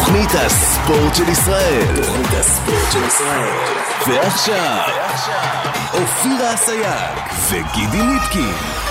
תוכנית הספורט של ישראל. ועכשיו, אופירה אסייג וגידי ליפקין.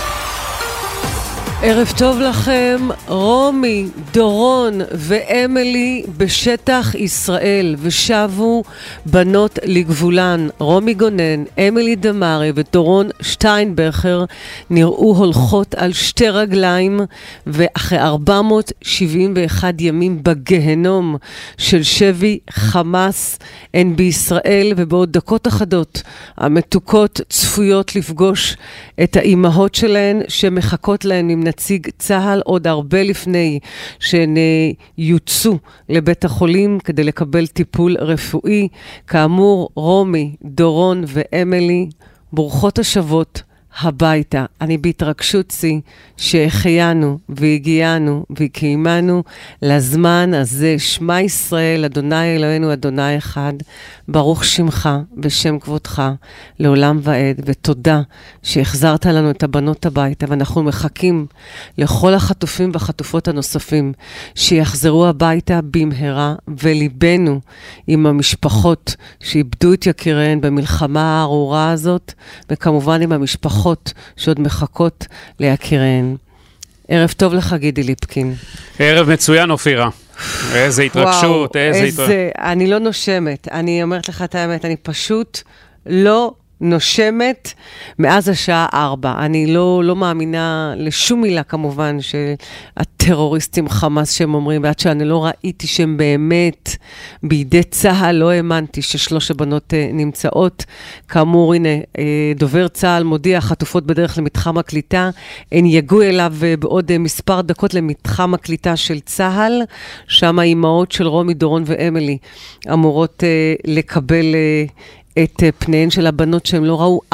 ערב טוב לכם, רומי, דורון ואמילי בשטח ישראל, ושבו בנות לגבולן. רומי גונן, אמילי דמרי ודורון שטיינברכר נראו הולכות על שתי רגליים, ואחרי 471 ימים בגהנום של שבי חמאס, הן בישראל, ובעוד דקות אחדות המתוקות צפויות לפגוש את האימהות שלהן שמחכות להן עם נציג צהל עוד הרבה לפני שהן יוצאו לבית החולים כדי לקבל טיפול רפואי. כאמור, רומי, דורון ואמילי, ברוכות השבות הביתה. אני בהתרגשות שהחיינו והגיענו וקיימנו לזמן הזה. שמע ישראל, אדוני אלוהינו, אדוני אחד, ברוך שמך ושם כבודך לעולם ועד, ותודה שהחזרת לנו את הבנות הביתה, ואנחנו מחכים לכל החטופים והחטופות הנוספים שיחזרו הביתה במהרה, וליבנו עם המשפחות שאיבדו את יקיריהן במלחמה הארורה הזאת, וכמובן עם המשפחות שעוד מחכות ליקיריהן. ערב טוב לך, גידי ליפקין. ערב מצוין, אופירה. איזה התרגשות, אני לא נושמת. אני אומרת לך את האמת, אני פשוט לא נושמת מאז השעה 4. אני לא מאמינה לשום מילה כמובן שהטרוריסטים חמאס שהם אומרים, ועד שאני לא ראיתי שהם באמת בידי צהל, לא האמנתי ששלוש הבנות נמצאות. כאמור, הנה, דובר צהל מודיע, חטופות בדרך למתחם הקליטה, הן יגעו אליו בעוד מספר דקות למתחם הקליטה של צהל, שם האימהות של רומי, דורון ואמילי אמורות לקבל את פניהן של הבנות שהם לא ראו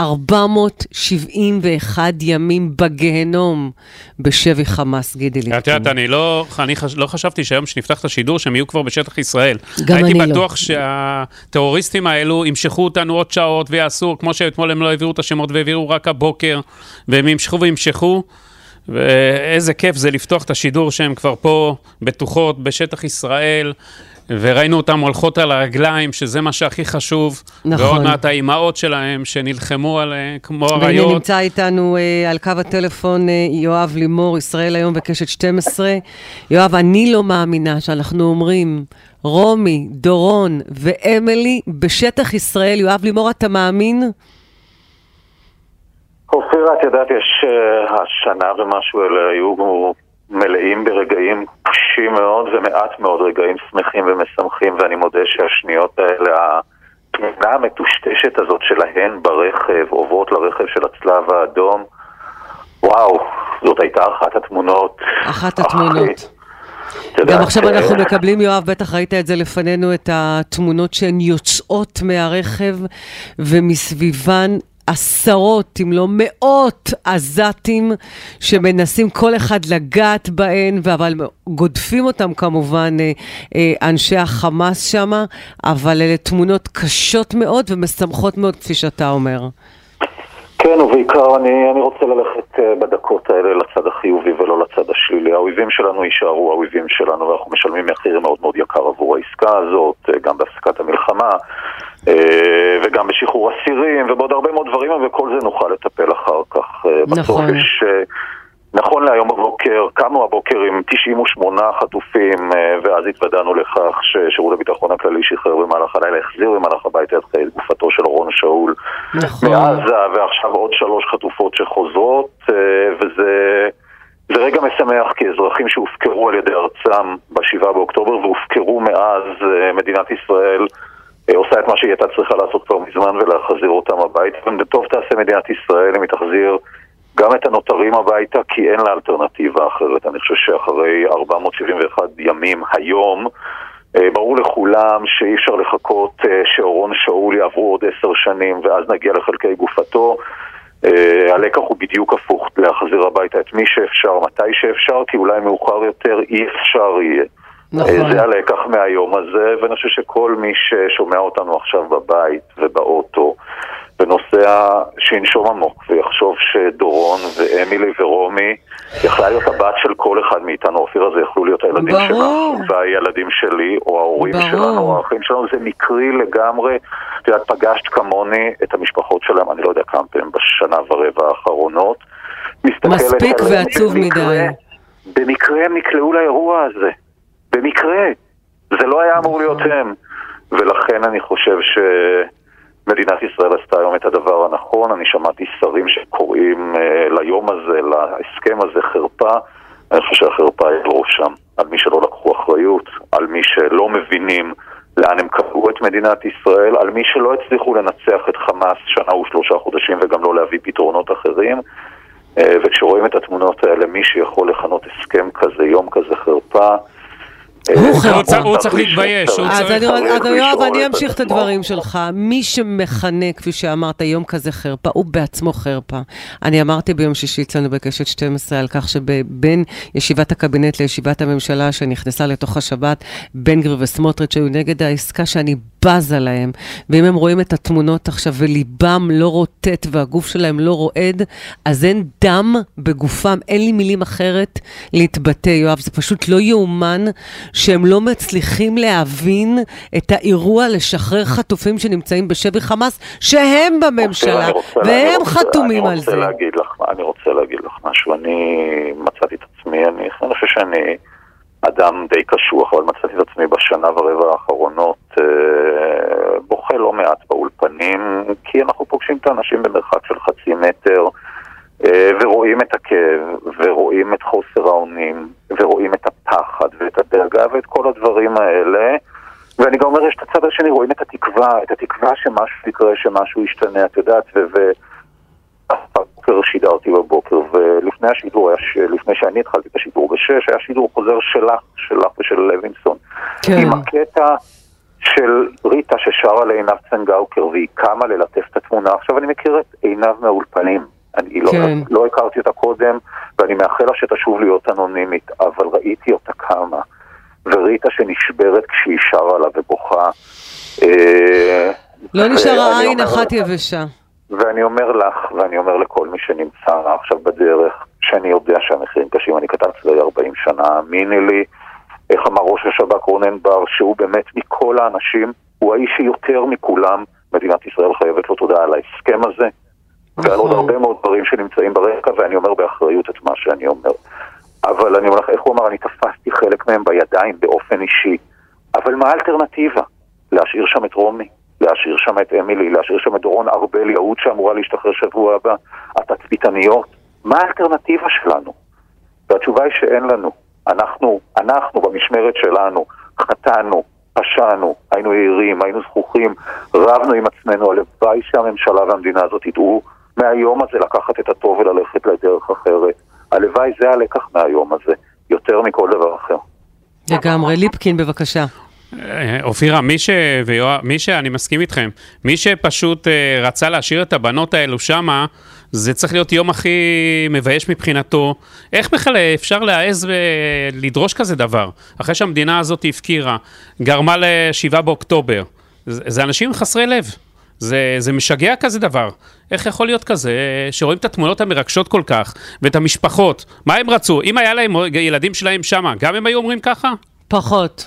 471 ימים בגהנום בשבי חמאס. גידי ליפקין. אני לא חשבתי שהיום שנפתח את השידור שהם יהיו כבר בשטח ישראל. גם אני לא. הייתי בטוח שהטרוריסטים האלו ימשכו אותנו עוד שעות ויעשו, כמו שאתמול הם לא העבירו את השמות והעבירו רק הבוקר, והם ימשכו, ואיזה כיף זה לפתוח את השידור שהם כבר פה בטוחות בשטח ישראל, וראינו אותם הולכות על הרגליים, שזה מה שהכי חשוב. נכון. ועוד מעט האימהות שלהם שנלחמו עליהם כמו הריות. והנה נמצא איתנו על קו הטלפון יואב לימור, ישראל היום בקשת 12. יואב, אני לא מאמינה שאנחנו אומרים רומי, דורון ואמילי בשטח ישראל. יואב לימור, אתה מאמין? אופירה, את יודעת, יש השנה ומשהו אלה היו מלאים ברגעים קשים מאוד ומעט מאוד רגעים שמחים ומשמחים, ואני מודה שהשניות האלה, התמונה המטושטשת הזאת שלהן ברכב, עוברות לרכב של הצלב האדום, וואו, זאת הייתה אחת התמונות. גם עכשיו אנחנו מקבלים, יואב, בטח ראית את זה לפנינו, את התמונות שהן יוצאות מהרכב ומסביבן עשרות, אם לא מאות עזתים שמנסים כל אחד לגעת בהן, אבל גודפים אותם כמובן אנשי החמאס שמה, אבל אלה תמונות קשות מאוד ומשמחות מאוד, כפי שאתה אומר. כן, ובעיקר אני רוצה ללכת בדקות האלה לצד החיובי ולא לצד השלילי. האויבים שלנו יישארו האויבים שלנו, ואנחנו משלמים מחיר מאוד מאוד יקר עבור העסקה הזאת, גם בהפסקת המלחמה, וגם בשחרור אסירים, ובעוד הרבה מאוד דברים, וכל זה נוכל לטפל אחר כך. נכון. נכון להיום בבוקר, קמנו הבוקר עם 98 חטופים, ואז התוודענו לכך ששירות הביטחון הכללי שחרר במהלך הלילה, החזיר במהלך הביתה את גופתו של אורון שאול מעזה, ועכשיו עוד 3 חטופות שחוזרות, וזה רגע משמח, כי אזרחים שהופקרו על ידי ארצם ב7 באוקטובר, והופקרו מאז, מדינת ישראל עושה את מה שהיא הייתה צריכה לעשות כבר מזמן ולהחזיר אותם הביתה, וטוב תעשה מדינת ישראל אם היא תחזיר גם את הנותרים הביתה, כי אין לה אלטרנטיבה אחרת. אני חושב שאחרי 471 ימים היום, ברור לכולם שאי אפשר לחכות שאורון שאול יעברו עוד 10 שנים, ואז נגיע לחלקי גופתו. הלקח הוא בדיוק הפוך, להחזיר הביתה את מי שאפשר, מתי שאפשר, כי אולי מאוחר יותר אי אפשר יהיה. נכון. זה הלקח מהיום הזה, ואני חושב שכל מי ששומע אותנו עכשיו בבית ובאוטו, ונוסע שינשום עמוק ויחשוב שדורון ואמילי ורומי יכלה להיות הבת של כל אחד מאיתנו. אופיר הזה יכלו להיות הילדים שלנו והילדים שלי או ההורים שלנו או האחים שלנו. זה מקרי לגמרי. את פגשת כמוני את המשפחות שלהם, אני לא יודע כמה פעמים בשנה ורבע האחרונות. מספיק ועצוב מדי. במקרה הם נקלעו לאירוע הזה, במקרה. זה לא היה אמור להיות הם. ולכן אני חושב שמדינת ישראל עשתה היום את הדבר הנכון. אני שמעתי שרים שקוראים ליום הזה, להסכם הזה, חרפה. אני חושב שהחרפה היא בראשם, על מי שלא לקחו אחריות, על מי שלא מבינים לאן הם קבעו את מדינת ישראל, על מי שלא הצליחו לנצח את חמאס שנה ו3 חודשים וגם לא להביא פתרונות אחרים. וכשרואים את התמונות האלה, מי שיכול לכנות הסכם כזה, יום כזה, חרפה, הוא צריך להתבייש. אז יואב, אני אמשיך את הדברים שלך. מי שמכנה, כפי שאמרת, יום כזה חרפה, הוא בעצמו חרפה. אני אמרתי ביום שישי אצלנו בקשת 12 על כך שבין ישיבת הקבינט לישיבת הממשלה שנכנסה לתוך השבת, בן גביר וסמוטריץ' היו נגד העסקה שאני בזה להם, ואם הם רואים את התמונות עכשיו וליבם לא רוטט והגוף שלהם לא רועד, אז אין דם בגופם, אין לי מילים אחרת להתבטא, יואב. זה פשוט לא יאומן שהם לא מצליחים להבין את האירוע לשחרר חטופים שנמצאים בשבי חמאס, שהם בממשלה, והם חתומים על זה. אני רוצה להגיד לך משהו. אני מצאתי את עצמי, אני חושב שאני אדם די קשוח, אבל מצאתי את עצמי בשנה ורבע האחרונות בוכה לא מעט באולפנים, כי אנחנו פוגשים את האנשים במרחק של 0.5 מטר, ורואים את הכאב, ורואים את חוסר האונים, ורואים את הפחד ואת הדאגה ואת כל הדברים האלה. ואני גם אומר, יש את הצד השני, רואים את התקווה שמשהו יקרה, שמשהו ישתנה, את יודעת, הבוקר שידרתי בבוקר, ולפני השידור, לפני שאני התחלתי את השידור ב6, היה שידור חוזר שלך ושל לוינסון. עם הקטע של ריטה ששרה לעינב צנגאוקר, והיא קמה ללטף את התמונה. עכשיו אני מכיר את עינב מהאולפנים. אני לא הכרתי אותה קודם, ואני מאחל לה שתשוב להיות אנונימית, אבל ראיתי אותה קמה, וריטה שנשברת כשהיא שרה לה ובוכה. לא נשארה עין אחת יבשה. ואני אומר לך, ואני אומר לכל מי שנמצא עכשיו בדרך, שאני יודע שהמחירים קשים, אני כתב צבאי 40 שנה, האמיני לי, איך אמר ראש השב"כ רונן בר, שהוא באמת מכל האנשים, הוא האיש שיותר מכולם, מדינת ישראל חייבת לו תודה על ההסכם הזה, ועל עוד הרבה מאוד דברים שנמצאים ברקע, ואני אומר באחריות את מה שאני אומר. אבל אני אומר לך, איך הוא אמר, אני תפסתי חלק מהם בידיים באופן אישי, אבל מה האלטרנטיבה? להשאיר שם את רומי, להשאיר שם את אמילי, להשאיר שם את דורון ארבל יהוד שאמורה להשתחרר שבוע הבא, התצפיתניות. מה האלטרנטיבה שלנו? והתשובה היא שאין לנו. אנחנו במשמרת שלנו חטאנו, פשענו, היינו יעירים, היינו זכוכים, רבנו עם עצמנו. הלוואי שהממשלה והמדינה הזאת ידעו מהיום הזה לקחת את הטוב וללכת לדרך אחרת. הלוואי זה הלקח מהיום הזה, יותר מכל דבר אחר. לגמרי. ליפקין, בבקשה. אופירה, אני מסכים איתכם, מי שפשוט רצה להשאיר את הבנות האלו שמה, זה צריך להיות יום הכי מבייש מבחינתו. איך בכלל אפשר להעז ולדרוש כזה דבר? אחרי שהמדינה הזאת הפקירה, גרמה ל7 באוקטובר. זה אנשים חסרי לב. זה משגע כזה דבר. איך יכול להיות כזה שרואים את התמונות המרגשות כל כך, ואת המשפחות? מה הם רצו? אם היה להם ילדים שלהם שמה, גם הם היו אומרים ככה? פחות.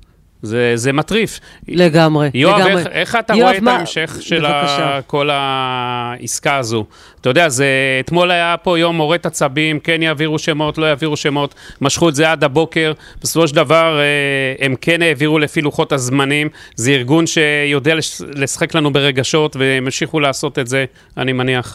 זה מטריף. לגמרי. יואב, איך אתה רואה את ההמשך של כל העסקה הזו? אתה יודע, אתמול היה פה יום מורד עצבים, כן יעבירו שמות, לא יעבירו שמות, משכו את זה עד הבוקר, בסופו של דבר הם כן העבירו לפי לוחות הזמנים, זה ארגון שיודע לשחק לנו ברגשות, והם המשיכו לעשות את זה, אני מניח.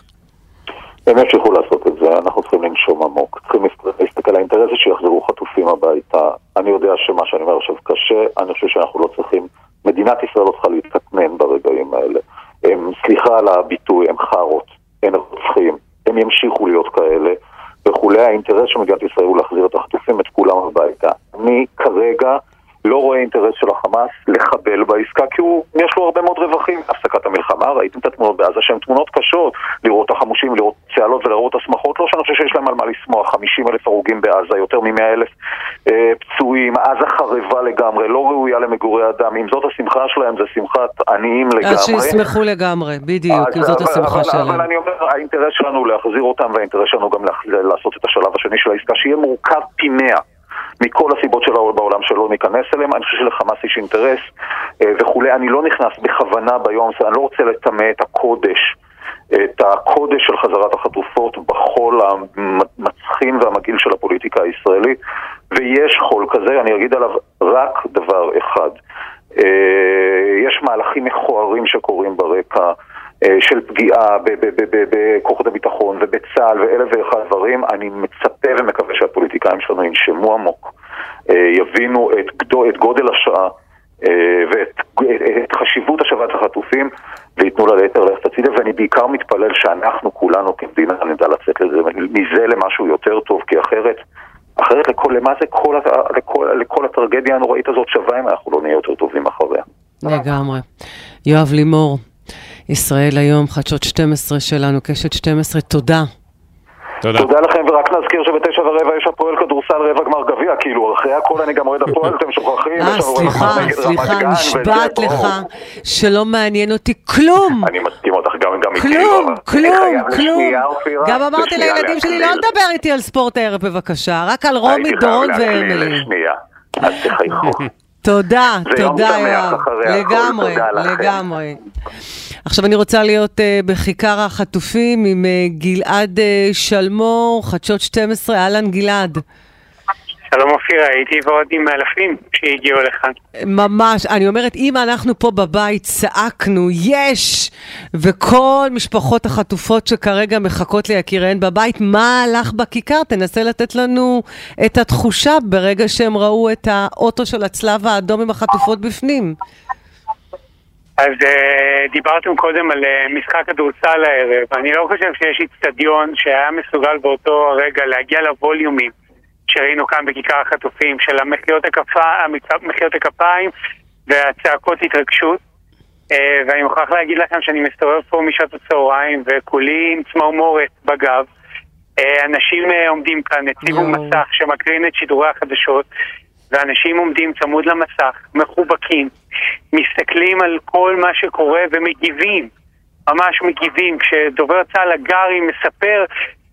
הם המשיכו לעשות את זה, אנחנו צריכים לנשום עמוק, צריכים להסתכל על האינטרס שיחזרו חטופים הביתה. אני יודע שמה שאני אומר עכשיו קשה, אני חושב שאנחנו לא צריכים, מדינת ישראל לא צריכה להתקטנן ברגעים האלה. סליחה על הביטוי, הם חרות, הם רוצחים, הם ימשיכו להיות כאלה, וכולי. האינטרס של מדינת ישראל הוא להחזיר את החטופים, את כולם הביתה. אני כרגע לא רואה אינטרס של החמאס לחבל בעסקה, כי יש לו הרבה מאוד רווחים. הפסקת המלחמה, ראיתם את התמונות בעזה שהן תמונות קשות, לראות החמושים, לראות צהלות ולראות הסמכות, לא שאני חושב שיש להם על מה לשמוח. 50,000 הרוגים בעזה, יותר מ100,000 פצועים, עזה חרבה לגמרי, לא ראויה למגורי אדם. אם זאת השמחה שלהם, זה שמחת עניים לגמרי. אז שישמחו לגמרי, בדיוק, אם זאת השמחה שלהם. אבל אני אומר, האינטרס שלנו להחזיר אותם, והאינטרס שלנו גם לעשות את השלב השני של העסקה, שיהיה מורכב פי 100 מכל הסיבות שלו בעולם שלא ניכנס אליהם. אני חושב שלחמאס יש אינטרס וכולי. אני לא נכנס בכוונה ביום, אני לא רוצה לטמא את הקודש של חזרת החטופות בחול המצחין והמגעיל של הפוליטיקה הישראלית, ויש חול כזה. אני אגיד עליו רק דבר אחד. יש מהלכים מכוערים שקורים ברקע של פגיעה בכוחות הביטחון ובצה"ל ואלף ואחד דברים. אני מצפה ומקווה שהפוליטיקאים שלנו ינשמו עמוק, יבינו את גודל השעה ואת חשיבות השבת החטופים, ויתנו לה ליתר ללכת הצידה. ואני בעיקר מתפלל שאנחנו כולנו כמדינה נדע לצאת מזה למשהו יותר טוב, כי אחרת לכל הטרגדיה הנוראית הזאת שווה אם אנחנו לא נהיה יותר טובים אחריה. לגמרי. יואב לימור, ישראל היום, חדשות 12 שלנו, קשת 12, תודה. תודה לכם, ורק נזכיר ב9:15 יש הפועל כדורסל רבע גמר גביע, כאילו אחרי הכל אני גם אוהד הפועל, אתם שוכחים. סליחה, נשבעת לך שלא מעניין אותי כלום. אני מסכים אותך גם כלום. גם אמרתי לילדים שלי לא לדבר איתי על ספורט הערב בבקשה, רק על רומי, דורון ואמילי. אז תחייכו. תודה יואב, לגמרי. עכשיו אני רוצה להיות בכיכר החטופים עם גלעד שלמור, חדשות 12, אהלן גלעד. שלום אופירה, הייתי ועוד עם אלפים שהגיעו לכאן. ממש, אני אומרת, אם אנחנו פה בבית צעקנו, יש! וכל משפחות החטופות שכרגע מחכות ליקיריהן בבית, מה הלך בכיכר? תנסה לתת לנו את התחושה ברגע שהם ראו את האוטו של הצלב האדום עם החטופות בפנים. אז דיברתם קודם על משחק כדורסל הערב. אני לא חושב שיש אצטדיון שהיה מסוגל באותו הרגע להגיע לווליומים שראינו כאן בכיכר החטופים, של מחיאות הכפיים והצעקות התרגשות. ואני מוכרח להגיד לכם שאני מסתובב פה משעות הצהריים וכולי עם צמרמורת בגב. אנשים עומדים כאן, הציבו מסך שמקרין את שידורי החדשות, ואנשים עומדים צמוד למסך, מחובקים, מסתכלים על כל מה שקורה ומגיבים, ממש מגיבים. כשדובר צה"ל הגרי מספר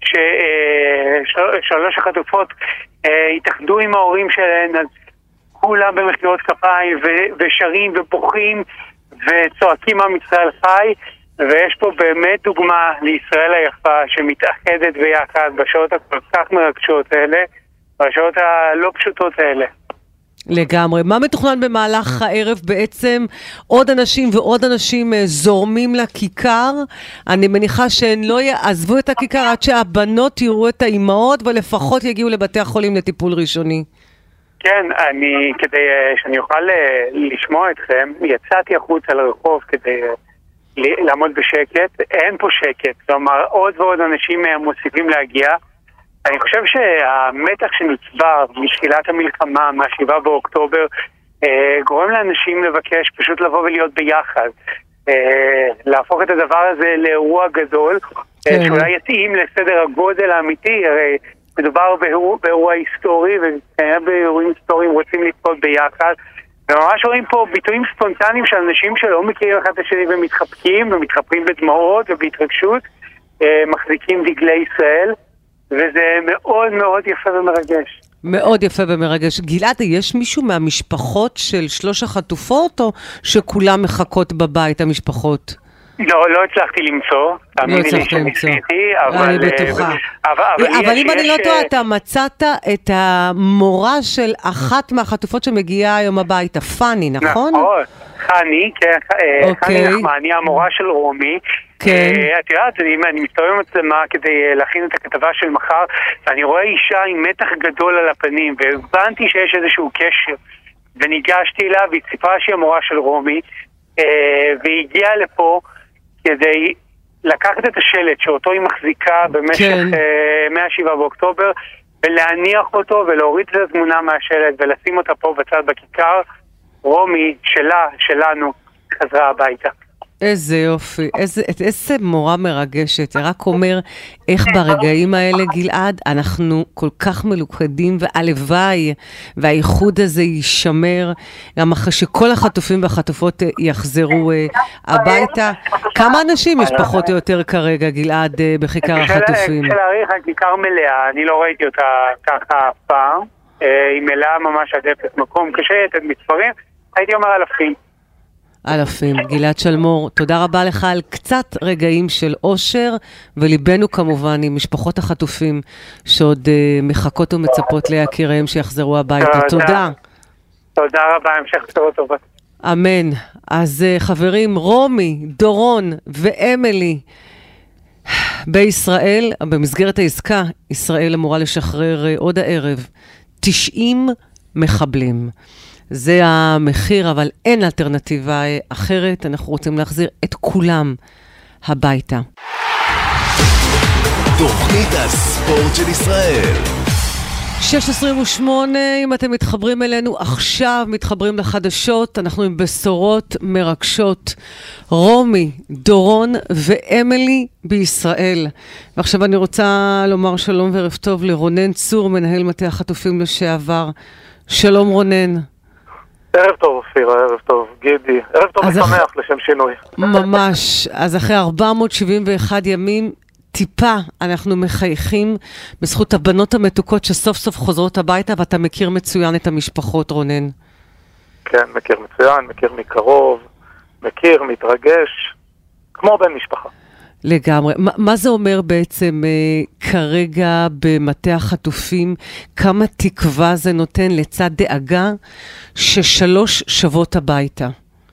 ששלוש החטופות התאחדו עם ההורים שלהן, אז כולם במחיאות כפיים ושרים ובוכים וצועקים עם ישראל חי. ויש פה באמת דוגמה לישראל היפה שמתאחדת ביחד בשעות הכל כך מרגשות האלה, בשעות הלא פשוטות האלה. לגמרי. מה מתוכנן במהלך הערב? בעצם עוד אנשים ועוד אנשים זורמים לכיכר. אני מניחה שהן לא יעזבו את הכיכר עד שהבנות יראו את האימהות ולפחות יגיעו לבתי החולים לטיפול ראשוני. כן, כדי שאני אוכל לשמוע אתכם, יצאתי החוצה לרחוב כדי לעמוד בשקט. אין פה שקט, כלומר עוד ועוד אנשים מוסיפים להגיע. אני חושב שהמתח שנצבר משחילת המלחמה, מה7 באוקטובר, גורם לאנשים לבקש פשוט לבוא ולהיות ביחד. להפוך את הדבר הזה לאירוע גדול, שאולי יתאים לסדר הגודל האמיתי. הרי מדובר באירוע היסטורי, ובאירועים היסטוריים רוצים לצפות ביחד. וממש רואים פה ביטויים ספונטניים של אנשים שלא מכירים אחד את השני ומתחבקים בדמעות ובהתרגשות, מחזיקים דגלי ישראל. וזה מאוד מאוד יפה ומרגש. מאוד יפה ומרגש. גלעד, יש מישהו מהמשפחות של שלוש החטופות, או שכולם מחכות בבית, המשפחות? לא הצלחתי למצוא. לא הצלחתי למצוא. אני בטוחה. אבל אם אני לא טועה, אתה מצאת את המורה של אחת מהחטופות שמגיעה היום הביתה, פני, נכון? נכון. חני נחמני, המורה של רומי. את יודעת, אני מסתובב עם מצלמה כדי להכין את הכתבה של מחר, ואני רואה אישה עם מתח גדול על הפנים, והבנתי שיש איזשהו קשר, וניגשתי אליה, והיא סיפרה שהיא המורה של רומי, והיא הגיעה לפה כדי לקחת את השלט שאותו היא מחזיקה במשך 107 באוקטובר, ולהניח אותו ולהוריד את התמונה מהשלט ולשים אותה פה בצד בכיכר. רומי, שלנו, חזרה הביתה. איזה יופי, איזה מורה מרגשת. רק אומר איך ברגעים האלה, גלעד, אנחנו כל כך מלוכדים, והלוואי והאיחוד הזה יישמר, גם אחרי שכל החטופים והחטופות יחזרו הביתה. כמה אנשים יש פחות או יותר כרגע, גלעד, בכיכר החטופים? כשלהעריך הכיכר מלאה, אני לא ראיתי אותה ככה אף פעם, היא מלאה ממש עד אפס מקום, קשה לתת מספרים, הייתי אומר אלפים. גלעד שלמור, תודה רבה לך על קצת רגעים של אושר, וליבנו כמובן עם משפחות החטופים שעוד מחכות ומצפות ליקיריהם שיחזרו הביתה. תודה. תודה רבה, המשך בשורות טובות. אמן. אז חברים, רומי, דורון ואמילי בישראל, במסגרת העסקה, ישראל אמורה לשחרר עוד הערב 90 מחבלים. זה המחיר, אבל אין אלטרנטיבה אחרת. אנחנו רוצים להחזיר את כולם הביתה. תוכנית הספורט של ישראל. 6:28, אם אתם מתחברים אלינו עכשיו, מתחברים לחדשות, אנחנו עם בשורות מרגשות. רומי, דורון ואמילי בישראל. ועכשיו אני רוצה לומר שלום וערב טוב לרונן צור, מנהל מטה החטופים לשעבר. שלום רונן. ערב טוב אופירה, ערב טוב גידי, ערב טוב ושמח לשם שינוי. ממש, אז אחרי 471 ימים, טיפה אנחנו מחייכים בזכות הבנות המתוקות שסוף סוף חוזרות הביתה, ואתה מכיר מצוין את המשפחות, רונן. כן, מכיר מצוין, מכיר מקרוב, מכיר, מתרגש, כמו בן משפחה. לגמרי. מה זה אומר בעצם כרגע במטה החטופים? כמה תקווה זה נותן לצד דאגה ששלוש שבות הביתה?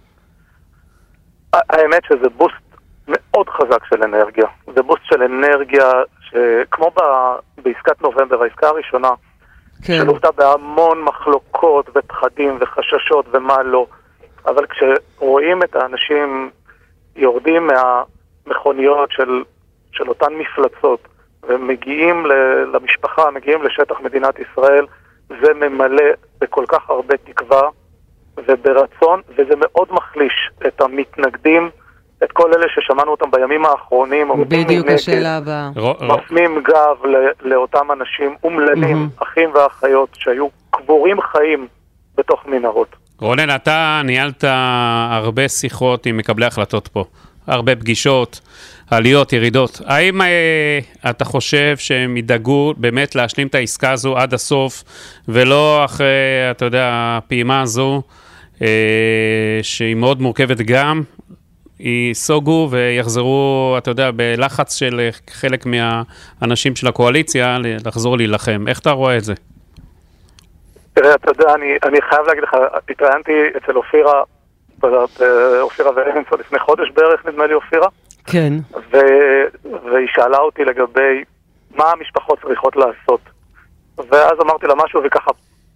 האמת שזה בוסט מאוד חזק של אנרגיה. זה בוסט של אנרגיה שכמו בעסקת נובמבר, העסקה הראשונה, כן. שלובתה בהמון מחלוקות ופחדים וחששות ומה לא. אבל כשרואים את האנשים יורדים מכוניות של אותן מפלצות ומגיעים למשפחה, מגיעים לשטח מדינת ישראל, זה ממלא בכל כך הרבה תקווה וברצון, וזה מאוד מחליש את המתנגדים, את כל אלה ששמענו אותם בימים האחרונים, בדיוק השאלה הבאה. מפנים גב לאותם אנשים אומללים, אחים ואחיות שהיו קבורים חיים בתוך מנהרות. רונן, אתה ניהלת הרבה שיחות עם מקבלי החלטות פה. הרבה פגישות, עליות, ירידות. האם אתה חושב שהם ידאגו באמת להשלים את העסקה הזו עד הסוף, ולא אחרי, אתה יודע, הפעימה הזו, שהיא מאוד מורכבת גם, ייסוגו ויחזרו, אתה יודע, בלחץ של חלק מהאנשים של הקואליציה, לחזור להילחם. איך אתה רואה את זה? תראה, אתה יודע, אני חייב להגיד לך, התראיינתי אצל אופירה, אופירה ואלינסון לפני חודש בערך, נדמה לי אופירה. כן. והיא שאלה אותי לגבי מה המשפחות צריכות לעשות. ואז אמרתי לה משהו וככה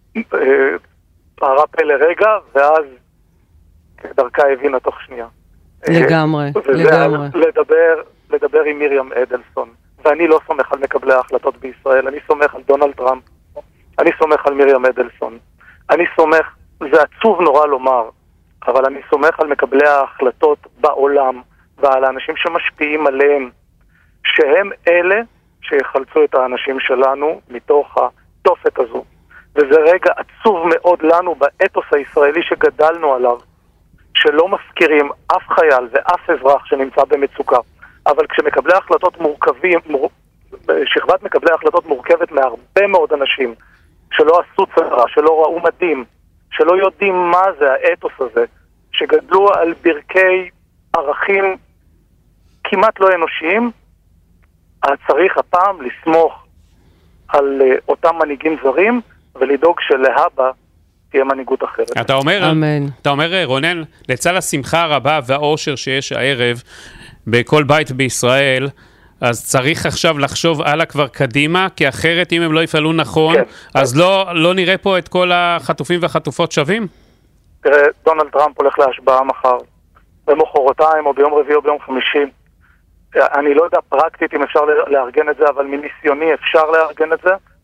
פערה פה לרגע, ואז דרכה הבינה תוך שנייה. לגמרי, לגמרי. לדבר עם מרים אדלסון. ואני לא סומך על מקבלי ההחלטות בישראל, אני סומך על דונלד טראמפ. אני סומך על מרים אדלסון. אני סומך, זה עצוב נורא לומר, אבל אני סומך על מקבלי ההחלטות בעולם ועל האנשים שמשפיעים עליהם, שהם אלה שיחלצו את האנשים שלנו מתוך התופת הזו. וזה רגע עצוב מאוד לנו באתוס הישראלי שגדלנו עליו, שלא מזכירים אף חייל ואף אזרח שנמצא במצוקה. אבל כשמקבלי ההחלטות מורכבים, שכבת מקבלי ההחלטות מורכבת מהרבה מאוד אנשים שלא עשו צרה, שלא ראו מדים, שלא יודעים מה זה האתוס הזה, שגדלו על ברכי ערכים כמעט לא אנושיים, צריך הפעם לסמוך על אותם מנהיגים זרים ולדאוג שלהבא תהיה מנהיגות אחרת. אתה אומר, רונן, לצד השמחה הרבה והאושר שיש הערב בכל בית בישראל, אז צריך עכשיו לחשוב הלאה כבר קדימה, כי אחרת אם הם לא יפעלו נכון, כן. אז לא נראה פה את כל החטופים והחטופות שווים? תראה, דונלד טראמפ הולך להשבעה מחר, במחרתיים או ביום רביעי או ביום חמישי. אני לא יודע פרקטית אם אפשר לארגן את זה, אבל מניסיוני אפשר לארגן את זה.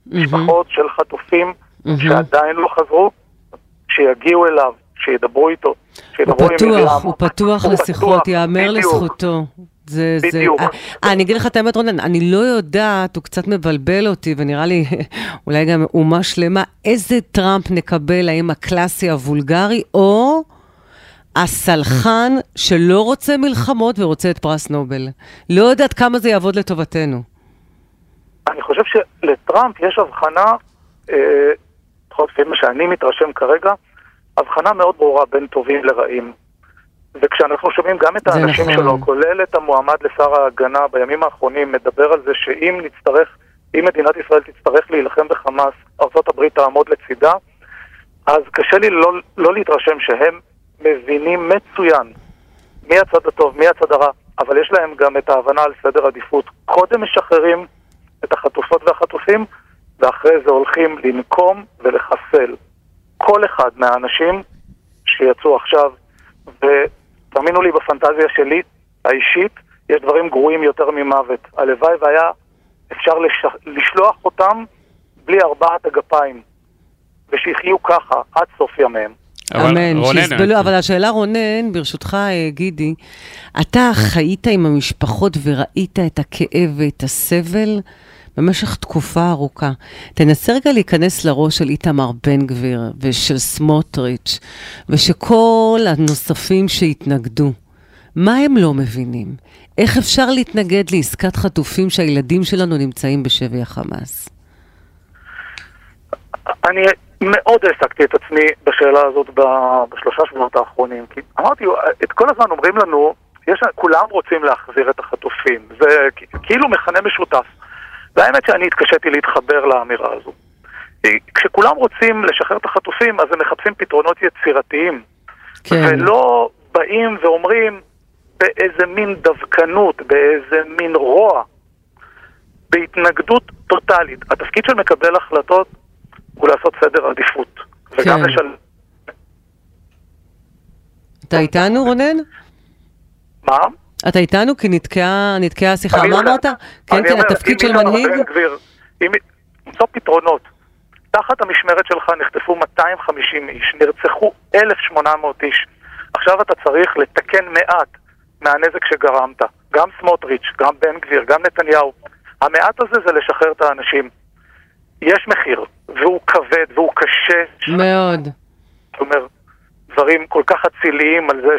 משפחות של חטופים שעדיין לא חזרו, שיגיעו אליו, שידברו איתו, הוא פתוח לשיחות, יאמר לזכותו. בדיוק. אני אגיד לך את האמת, רונן, אני לא יודעת, הוא קצת מבלבל אותי, ונראה לי אולי גם אומה שלמה, איזה טראמפ נקבל, האם הקלאסי הוולגרי, או הסלחן שלא רוצה מלחמות ורוצה את פרס נובל. לא יודעת כמה זה יעבוד לטובתנו. אני חושב שלטראמפ יש הבחנה, לפי מה שאני מתרשם כרגע, הבחנה מאוד ברורה בין טובים לרעים. וכשאנחנו שומעים גם את האנשים שלו, כולל את המועמד לשר ההגנה בימים האחרונים, מדבר על זה שאם מדינת ישראל תצטרך להילחם בחמאס, ארצות הברית תעמוד לצידה, אז קשה לי לא להתרשם שהם מבינים מצוין מי הצד הטוב, מי הצד הרע, אבל יש להם גם את ההבנה על סדר עדיפות. קודם משחררים את החטופות והחטופים, ואחרי זה הולכים לנקום ולחסל כל אחד מהאנשים שיצאו עכשיו. ותאמינו לי, בפנטזיה שלי האישית יש דברים גרועים יותר ממוות. הלוואי והיה אפשר לשלוח אותם בלי 4 הגפיים, ושיחיו ככה עד סוף ימיהם. אמן, שיסבלו. אבל השאלה, רונן, ברשותך גידי, אתה חיית עם המשפחות וראית את הכאב ואת הסבל במשך תקופה ארוכה. תנסה רגע להיכנס לראש של איתמר בן גביר ושל סמוטריץ' ושכל הנוספים שהתנגדו. מה הם לא מבינים? איך אפשר להתנגד לעסקת חטופים שהילדים שלנו נמצאים בשבי החמאס? אני מאוד העסקתי את עצמי בשאלה הזאת בשלושה שבועות האחרונים, כי אמרתי, את כל הזמן אומרים לנו, כולם רוצים להחזיר את החטופים, זה כאילו מכנה משותף. והאמת שאני התקשיתי להתחבר לאמירה הזו. כשכולם רוצים לשחרר את החטופים, אז הם מחפשים פתרונות יצירתיים. כן. ולא באים ואומרים באיזה מין דווקנות, באיזה מין רוע, בהתנגדות טוטלית. התפקיד של מקבל החלטות הוא לעשות סדר עדיפות. כן. וגם אתה איתנו, רונן? מה? אתה איתנו? כי נתקעה השיחה. מה אמרת? כן, התפקיד של מנהיג? למצוא פתרונות. תחת המשמרת שלך נחטפו 250 איש, נרצחו 1,800 איש. עכשיו אתה צריך לתקן מעט מהנזק שגרמת. גם סמוטריץ', גם בן גביר, גם נתניהו. המעט הזה זה לשחרר את האנשים. יש מחיר, והוא כבד, והוא קשה. מאוד. זאת אומרת, דברים כל כך אציליים על זה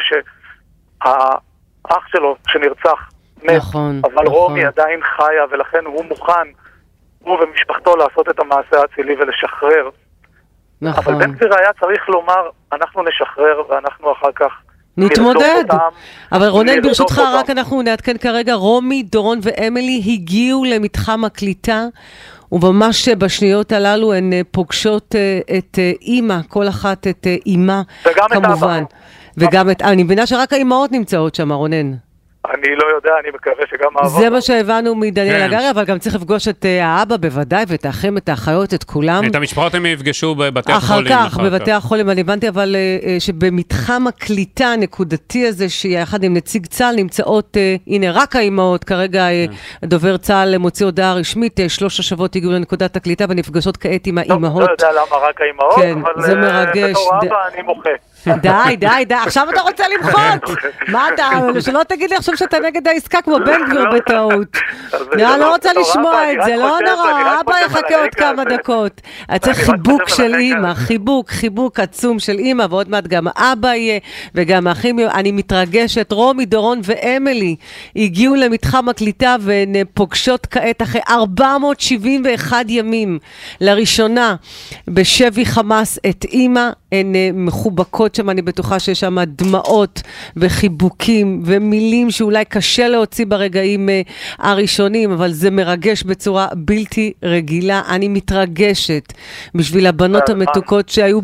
האח שלו שנרצח מת, נכון, אבל נכון. רומי עדיין חיה, ולכן הוא מוכן, הוא ומשפחתו, לעשות את המעשה האצילי ולשחרר. נכון. אבל בן גביר היה צריך לומר, אנחנו נשחרר ואנחנו אחר כך נתמודד. אבל רונן, ברשותך, רק אנחנו נעדכן כרגע, רומי, דורון ואמילי הגיעו למתחם הקליטה, וממש בשניות הללו הן פוגשות את אימא, כל אחת את אימא, כמובן. וגם את, אני מבינה שרק האימהות נמצאות שם, רונן. אני לא יודע, אני מקווה שגם האבות. זה מה שהבנו מדניאל הגרי, אבל גם צריך לפגוש את האבא בוודאי, ואת האחים, את האחיות, את כולם. את המשפחות הם יפגשו בבתי החולים. אחר כך, בבתי החולים, אני הבנתי, אבל שבמתחם הקליטה הנקודתי הזה, שיחד עם נציג צה"ל נמצאות, הנה, רק האימהות, כרגע דובר צה"ל מוציא הודעה רשמית, 3 שבועות הגיעו לנקודת הקליטה, ונפגשות כעת עם האימהות. לא יודע למה רק האימהות, אבל בתור אבא אני מוחה. די, עכשיו אתה רוצה למחות. מה אתה, שלא תגיד לי עכשיו שאתה נגד העסקה כמו בן גביר בטעות. אני לא רוצה לשמוע את זה, לא נורא, אבא יחכה עוד כמה דקות. צריך חיבוק של אימא, חיבוק עצום של אימא, ועוד מעט גם אבא יהיה, וגם האחים יהיו. אני מתרגשת, רומי, דורון ואמילי הגיעו למתחם הקליטה, והן פוגשות כעת אחרי 471 ימים, לראשונה בשבי חמאס את אימא, הן מחובקות שם, אני בטוחה שיש שם דמעות וחיבוקים ומילים שאולי קשה להוציא ברגעים הראשונים, אבל זה מרגש בצורה בלתי רגילה. אני מתרגשת בשביל הבנות המתוקות שהיו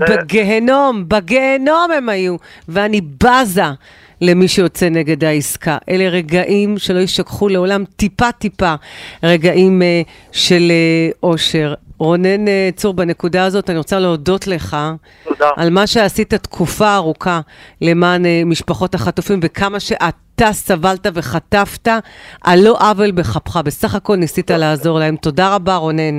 בגהנום הם היו, ואני בזה למי שיוצא נגד העסקה. אלה רגעים שלא ישכחו לעולם, טיפה רגעים של אושר. רונן צור, בנקודה הזאת אני רוצה להודות לך על מה שעשית תקופה ארוכה למען משפחות החטופים, וכמה שאתה סבלת וחטפת על לא עוול בכפך. בסך הכל ניסית לעזור להם. תודה רבה, רונן.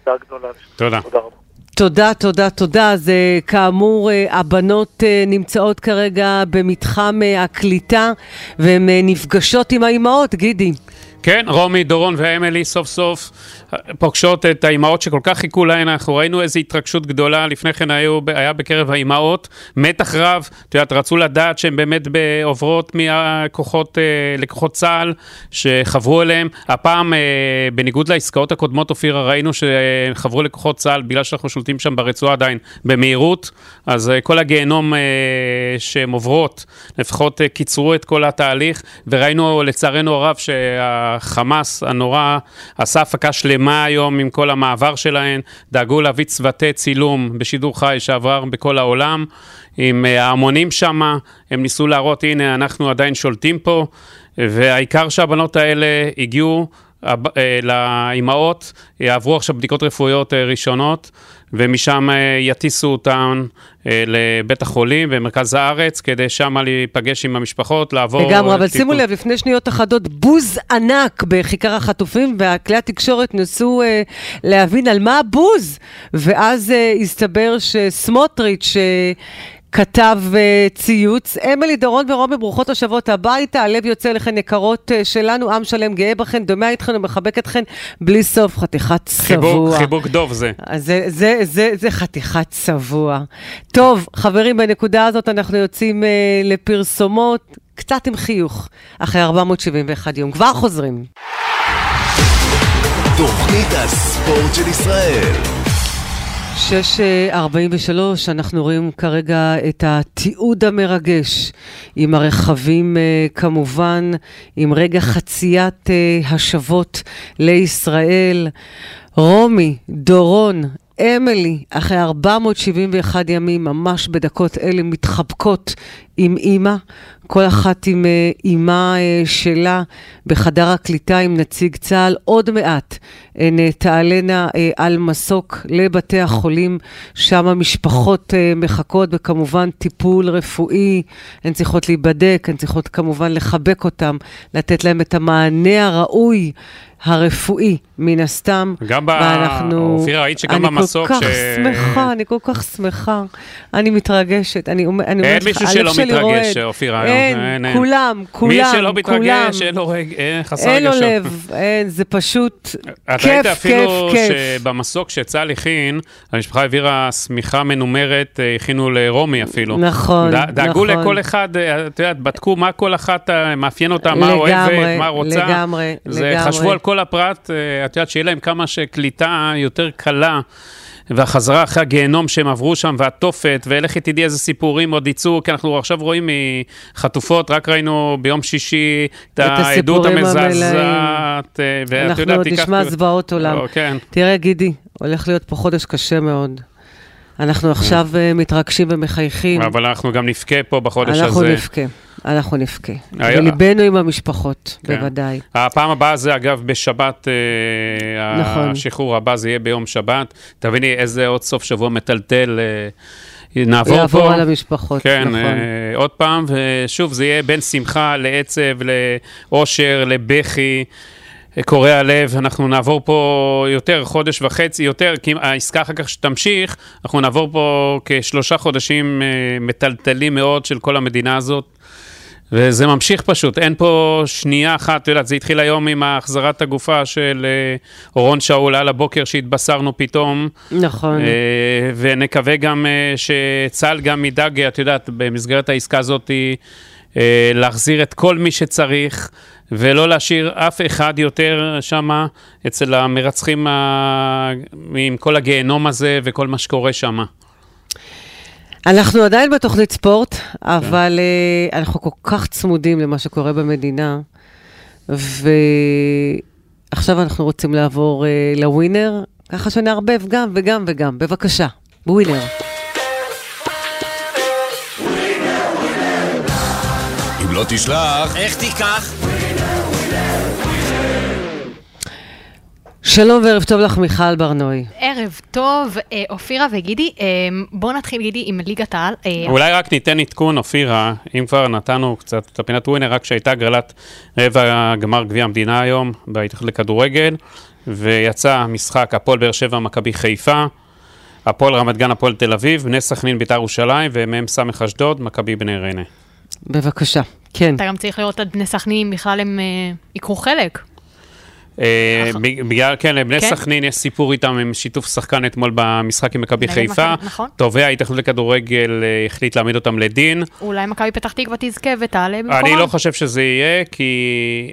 תודה גדולה. תודה. תודה רבה. תודה, תודה, תודה. אז כאמור, הבנות נמצאות כרגע במתחם הקליטה, והן נפגשות עם האימהות, גידי. כן, רומי, דורון ואמילי סוף סוף פוגשות את האימהות שכל כך חיכו להן. אנחנו ראינו איזו התרגשות גדולה, לפני כן היה בקרב האימהות, מתח רב, רצו לדעת שהן באמת עוברות מהכוחות לכוחות צה"ל שחברו אליהם. הפעם, בניגוד לעסקאות הקודמות, אופירה, ראינו שחברו לכוחות צה"ל בגלל שאנחנו שולטים שם ברצועה עדיין במהירות, אז כל הגיהנום שהן עוברות, לפחות קיצרו את כל התהליך, וראינו לצערנו הרב החמאס הנורא עשה הפקה שלמה היום עם כל המעבר שלהן, דאגו להביא צוותי צילום בשידור חי שעבר בכל העולם, עם ההמונים שם, הם ניסו להראות, הנה אנחנו עדיין שולטים פה, והעיקר שהבנות האלה הגיעו לאימהות, יעברו עכשיו בדיקות רפואיות ראשונות, ומשם יטיסו אותן לבית החולים במרכז הארץ, כדי שם להיפגש עם המשפחות, לעבור... לגמרי, אבל שימו לב, לפני שניות אחדות, בוז ענק בכיכר החטופים, והכלי התקשורת נסו להבין על מה הבוז, ואז הסתבר שסמוטריץ' כתב ציוץ, אמילי, דורון ורומי, ברוכות השבות הביתה, הלב יוצא לכן יקרות שלנו, עם שלם גאה בכן, דומע איתכן ומחבק אתכן, בלי סוף, חתיכת צבוע. חיבוק דוב זה. זה חתיכת צבוע. טוב, חברים, בנקודה הזאת אנחנו יוצאים לפרסומות, קצת עם חיוך, אחרי 471 יום. כבר חוזרים. תוכנית הספורט של ישראל. 6:43, אנחנו רואים כרגע את התיעוד המרגש עם הרכבים כמובן, עם רגע חציית השבות לישראל. רומי, דורון, אמילי, אחרי 471 ימים, ממש בדקות אלה מתחבקות עם אמא, כל אחת עם אמא שלה בחדר הקליטה עם נציג צה"ל. עוד מעט הן תעלנה על מסוק לבתי החולים, שם המשפחות מחכות וכמובן טיפול רפואי, הן צריכות להיבדק, הן צריכות כמובן לחבק אותם, לתת להם את המענה הראוי הרפואי מן הסתם. גם אופירה, ראית שגם במסוק אני כל כך שמחה, אני מתרגשת, אני אומרת לך, אין מישהו שלא מתרגש, אופירה. אין, כולם. מי שלא מתרגש, אין לו חסר רגשות. אין לו לב, זה פשוט כיף, ראית אפילו שבמסוק שצה"ל הכין, המשפחה העבירה סמיכה מנומרת, הכינו לרומי אפילו. נכון. דאגו לכל אחד, את יודעת, בדקו מה כל אחת מאפיין אותה, מה אוהבת, מה רוצה. לגמרי. חשבו על כל הפרט, את יודעת שיהיה להם כמה שקליטה יותר קלה, והחזרה אחרי הגיהנום שהם עברו שם, והתופת, ואלך תדעי איזה סיפורים עוד יצאו, כי אנחנו עכשיו רואים מחטופות, רק ראינו ביום שישי את העדות המזעזעת, אנחנו עוד נשמע זוועות עולם. תראה גידי, הולך להיות פה חודש קשה מאוד. אנחנו עכשיו מתרגשים ומחייכים. אבל אנחנו גם נפקה פה בחודש הזה. אנחנו נפקה. וליבנו עם המשפחות, בוודאי. הפעם הבאה זה אגב בשבת, השחרור הבא זה יהיה ביום שבת. תביני איזה עוד סוף שבוע מטלטל נעבור פה. יעבור על המשפחות, כן, נכון. עוד פעם, ושוב זה יהיה בין שמחה לעצב, לאושר, לבכי. קורא הלב, אנחנו נעבור פה יותר, חודש וחצי, יותר, כי העסקה אחר כך שתמשיך, אנחנו נעבור פה כ3 חודשים מטלטלים מאוד של כל המדינה הזאת, וזה ממשיך פשוט, אין פה שנייה אחת, אתה יודעת, זה התחיל היום עם החזרת הגופה של אורון שאול על הבוקר שהתבשרנו פתאום. נכון. ונקווה גם שצה"ל גם ידאג, אתה יודעת, במסגרת העסקה הזאת, להחזיר את כל מי שצריך, ולא להשאיר אף אחד יותר שמה, אצל המרצחים עם כל הגיהנום הזה וכל מה שקורה שמה. אנחנו עדיין בתוכנית ספורט, אבל אנחנו כל כך צמודים למה שקורה במדינה, ועכשיו אנחנו רוצים לעבור לווינר, ככה שנערבב גם וגם וגם. בבקשה, בווינר. אם לא תשלח, איך תיקח? שלום וערב טוב לך, מיכל ברנוי. ערב טוב, אופירה וגידי. בואו נתחיל, גידי, עם ליגת העל. אולי רק ניתן עדכון, אופירה, אם כבר נתנו קצת את הפינת ווינר, רק שהייתה גרלת רבע גמר גביע המדינה היום, בהתאחדות לכדורגל, ויצא משחק הפועל באר שבע, מכבי חיפה, הפועל רמת גן, הפועל תל אביב, בני סכנין, בית"ר ירושלים, ומ"ם סמך אשדוד, מכבי בני ריינה. בבקשה, כן. אתה גם צריך לראות את בני סכנין, בכלל הם יקחו חלק. בגלל, כן, לבני סכנין יש סיפור איתם עם שיתוף שחקן אתמול במשחק עם מכבי חיפה. תובע ההתאחדות לכדורגל החליט להעמיד אותם לדין. אולי מכבי פתח תקווה תזכה ותעלה במקומה? אני לא חושב שזה יהיה, כי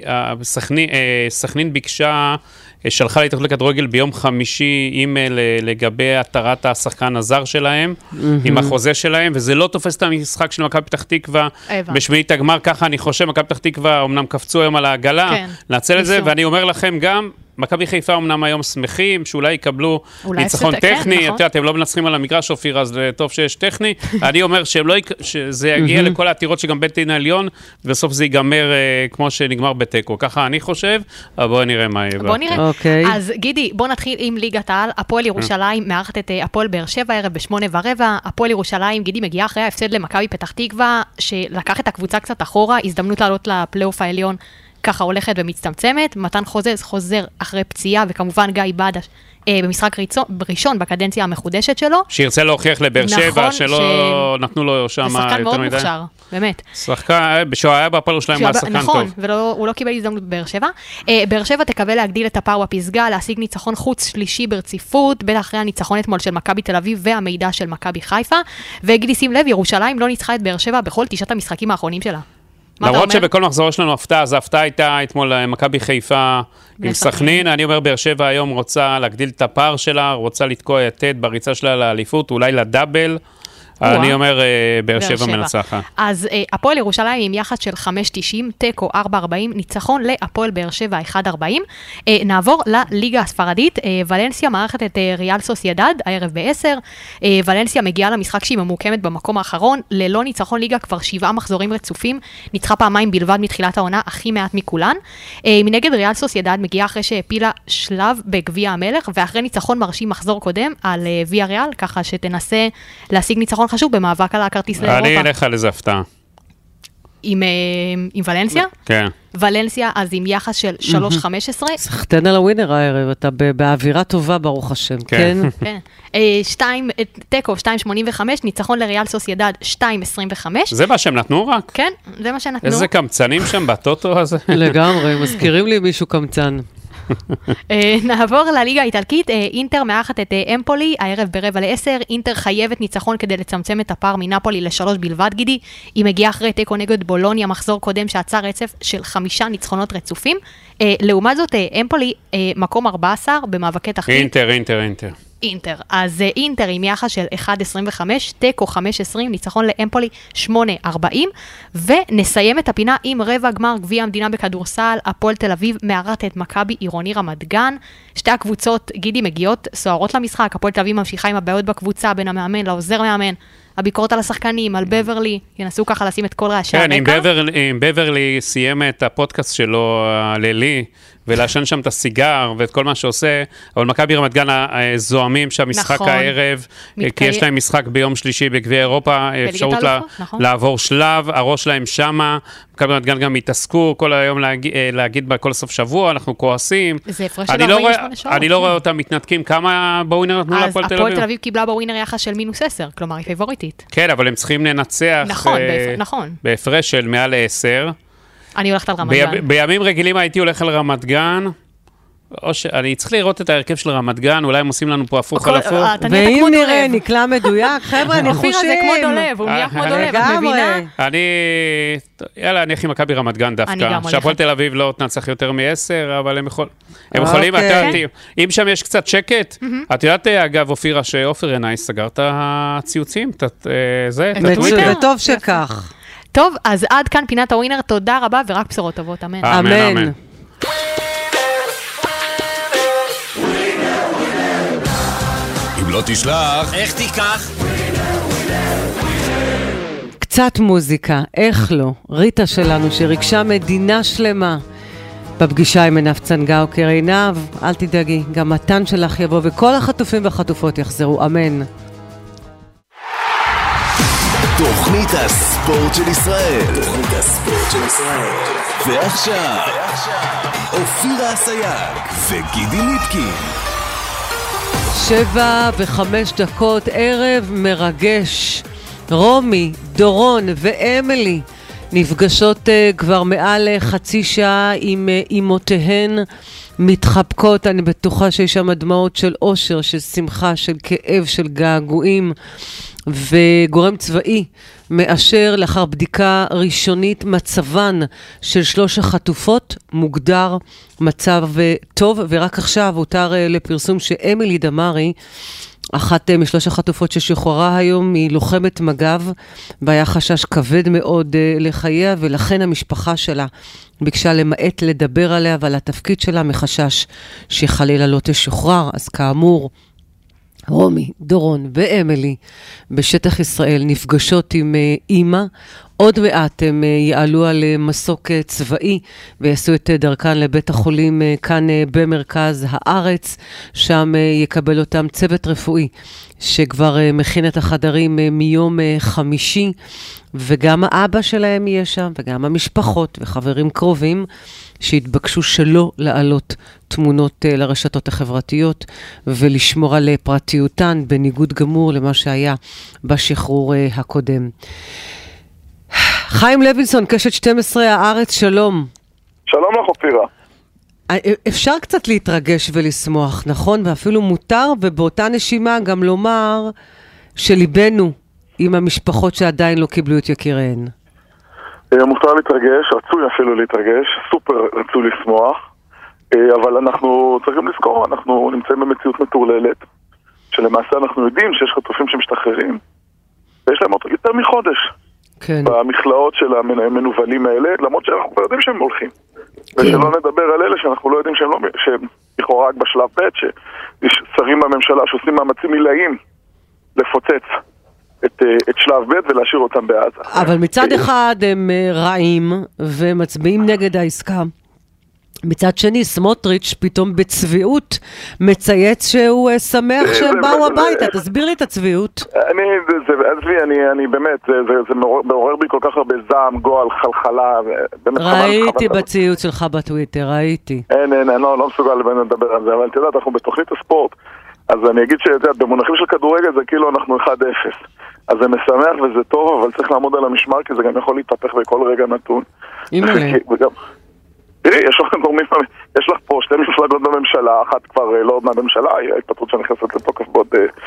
סכנין ביקשה, שלחה להתאחדות לכדורגל ביום חמישי אימייל לגבי התרת השחקן הזר שלהם, עם החוזה שלהם, וזה לא תופס את המשחק של מכבי פתח תקווה בשמינית הגמר. ככה אני חושב, מכבי פתח תקווה אמנם קפצו היום על העגלה, נעצל את זה, ואני אומר לכם גם, מכבי חיפה אמנם היום שמחים, שאולי יקבלו ניצחון טכני, אתם לא מנצחים על המגרש, אופיר, אז טוב שיש טכני. אני אומר שזה יגיע לכל העתירות שגם בית דין העליון, ובסוף זה ייגמר כמו שנגמר בטקו. ככה אני חושב, אבל בואו נראה מה יהיה. בואו נראה. אז גידי, בואו נתחיל עם ליגת העל. הפועל ירושלים מארחת את הפועל באר שבע ערב ב8:15. הפועל ירושלים, גידי, מגיעה אחרי ההפסד למכבי פתח תקווה, שלקח את הקבוצה קצת אחורה, הזדמנות לעלות לפלייאוף העליון. ככה הולכת ומצטמצמת, מתן חוזר אחרי פציעה, וכמובן גיא בדש במשחק ראשון בקדנציה המחודשת שלו. שירצה להוכיח לבאר שבע, שלא נתנו לו שם יותר מדי. זה שחקן מאוד מוכשר, באמת. שחקן, שהוא היה בהפועל ירושלים, היה שחקן טוב. נכון, והוא לא קיבל הזדמנות בבאר שבע. באר שבע תקווה להגדיל את הפער בפסגה, להשיג ניצחון חוץ שלישי ברציפות, בטח אחרי הניצחון אתמול של מכבי תל אביב והמידע של מכבי חיפה. וגידי, שים לב, ירושלים לא ניצחה את באר שבע בכל 9 המשחקים האחרונים שלה. למרות שבכל מחזור יש לנו הפתעה, אז ההפתעה הייתה אתמול מכבי חיפה עם סכנין. אני אומר, באר שבע היום רוצה להגדיל את הפער שלה, רוצה לתקוע יתד בריצה שלה לאליפות, אולי לדאבל. אני אומר, באר שבע מנצחת. אז הפועל ירושלים עם יחס של 5.90, טקו 4.40, ניצחון להפועל באר שבע 1.40. נעבור לליגה הספרדית. ולנסיה מארחת את ריאל סוסיידד, הערב ב10. ולנסיה מגיעה למשחק שהיא ממוקמת במקום האחרון, ללא ניצחון ליגה כבר 7 מחזורים רצופים, ניצחה פעמיים בלבד מתחילת העונה, הכי מעט מכולן. מנגד ריאל סוסיידד מגיעה אחרי שהפילה שלב בגביע המלך, ואחרי ניצחון מרשים מחזור קודם על ויה ריאל, ככה שתנסה להשיג ניצחון חשוב במאבק על הכרטיס לאירופה. אני אלך על איזה הפתעה. עם ולנסיה? כן. ולנסיה, אז עם יחס של 3.15. סחטן על הווינר הערב, אתה באווירה טובה, ברוך השם, כן? כן. טקו 2.85, ניצחון לריאל סוסיידד 2.25. זה מה שהם נתנו רק? כן, זה מה שנתנו. איזה קמצנים שם בטוטו הזה? לגמרי, מזכירים לי מישהו קמצן. נעבור לליגה האיטלקית. אינטר מארחת את אמפולי, הערב ב9:45. אינטר חייבת ניצחון כדי לצמצם את הפער מנפולי ל3 בלבד, גידי. היא מגיעה אחרי טקו נגד בולוניה, מחזור קודם שעצר רצף של 5 ניצחונות רצופים. לעומת זאת, אמפולי מקום 14 במאבקי תחתית. אינטר. אז אינטר עם יחס של 1.25, טקו 5.20, ניצחון לאמפולי 8.40, ונסיים את הפינה עם רבע גמר גביע המדינה בכדורסל. הפועל תל אביב מארחת את מכבי עירוני רמת גן. שתי הקבוצות, גידי, מגיעות סוערות למשחק. הפועל תל אביב ממשיכה עם הבעיות בקבוצה, בין המאמן לעוזר מאמן, הביקורת על השחקנים, על בברלי, ינסו ככה לשים את כל רעשי הרקע. כן, אם בברלי סיים את הפודקאסט שלו הלילי, ולעשן שם את הסיגר ואת כל מה שעושה, אבל מכבי רמת גן זוהמים שהמשחק הערב, כי יש להם משחק ביום שלישי בגביע אירופה, אפשרות לעבור שלב, הראש להם שמה, מכבי רמת גן גם התעסקו כל היום להגיד בכל סוף שבוע, אנחנו כועסים. זה הפרש של 48 שעות. אני לא רואה אותם מתנתקים, כמה בווינר נתנו להפועל תל אביב? אז הפועל תל אביב קיבלה בווינר יחס של -10, כלומר היא פייבוריטית. כן, אבל הם צריכים לנצח בהפרש של מעל 10. אני הולכת על רמת גן. בימים רגילים הייתי הולך על רמת גן, או שאני צריך לראות את ההרכב של רמת גן, אולי הם עושים לנו פה הפוך על הפוך. ואם נראה, נקלע מדויק, חבר'ה, ניחושים. אופיר הזה כמו דולב, הוא נהיה כמו דולב, את מבינה? יאללה, אני הכי מכבי רמת גן דווקא. שהפועל תל אביב לא תנצח יותר מ10, אבל הם יכולים, אם שם יש קצת שקט, את יודעת, אגב, אופירה, שאופיר ינאי סגר את הציוצים, את הטוויטר. וטוב שכך. טוב, אז עד כאן פינת הווינר, תודה רבה, ורק בשורות טובות, אמן. אמן. אם לא תשלח, איך תיקח? קצת מוזיקה, איך לא? ריטה שלנו שריגשה מדינה שלמה. בפגישה עם עינב צנגאוקר. עינב, אל תדאגי, גם מתן שלך יבוא וכל החטופים והחטופות יחזרו, אמן. תוכנית הספורט של ישראל. ועכשיו, אופירה אסייג וגידי ליפקין. 7:05, ערב מרגש. רומי, דורון ואמילי נפגשות כבר מעל חצי שעה עם אמותיהן, מתחבקות. אני בטוחה שיש שם דמעות של אושר, של שמחה, של כאב, של געגועים. וגורם צבאי מאשר לאחר בדיקה ראשונית מצבן של 3 החטופות, מוגדר מצב טוב, ורק עכשיו הותר לפרסום שאמילי דמארי, אחת מ3 החטופות ששוחררה היום, היא לוחמת מג"ב, והיה חשש כבד מאוד לחייה, ולכן המשפחה שלה ביקשה למעט לדבר עליה ועל התפקיד שלה, מחשש שחלילה לא תשוחרר. אז כאמור, רומי, דורון ואמילי בשטח ישראל נפגשות עם אימא. עוד מעט הם יעלו על מסוק צבאי ויעשו את דרכן לבית החולים כאן במרכז הארץ. שם יקבל אותם צוות רפואי שכבר מכין את החדרים מיום חמישי, וגם האבא שלהם יהיה שם, וגם המשפחות וחברים קרובים שהתבקשו שלא לעלות תמונות לרשתות החברתיות ולשמור על פרטיותן, בניגוד גמור למה שהיה בשחרור הקודם. חיים לוינסון, קשת 12 הארץ, שלום. שלום לך אופירה. אפשר קצת להתרגש ולשמוח, נכון? ואפילו מותר, ובאותה נשימה גם לומר שליבנו עם המשפחות שעדיין לא קיבלו את יקיריהן. מותר להתרגש, רצוי אפילו להתרגש, סופר רצו לשמוח, אבל אנחנו צריכים לזכור, אנחנו נמצאים במציאות מטורללת, שלמעשה אנחנו יודעים שיש חטופים שמשתחררים, ויש להם יותר מחודש. כן. במכלאות של המנובלים האלה, למרות שאנחנו כבר יודעים שהם הולכים. כן. ושלא נדבר על אלה שאנחנו לא יודעים שהם לכאורה רק בשלב ב', שיש שרים בממשלה שעושים מאמצים עילאיים לפוצץ את שלב ב' ולהשאיר אותם בעזה. אבל מצד אחד הם רעים ומצביעים נגד העסקה. מצד שני, סמוטריץ' פתאום בצביעות מצייץ שהוא שמח שהם באו הביתה. תסביר לי את הצביעות. אני באמת, זה מעורר בי כל כך הרבה זעם, גועל, חלחלה. ראיתי בציוץ שלך בטוויטר, ראיתי. אין, לא מסוגל לדבר על זה, אבל אתה יודעת, אנחנו בתוכנית הספורט, אז אני אגיד שבמונחים של כדורגל זה כאילו אנחנו 1-0. אז זה משמח וזה טוב, אבל צריך לעמוד על המשמר, כי זה גם יכול להתהפך בכל רגע נתון. תראי, יש לך פה 2 מפלגות בממשלה, אחת כבר לא עוד מהממשלה, היא ההתפטרות שנכנסת לתוקף בעוד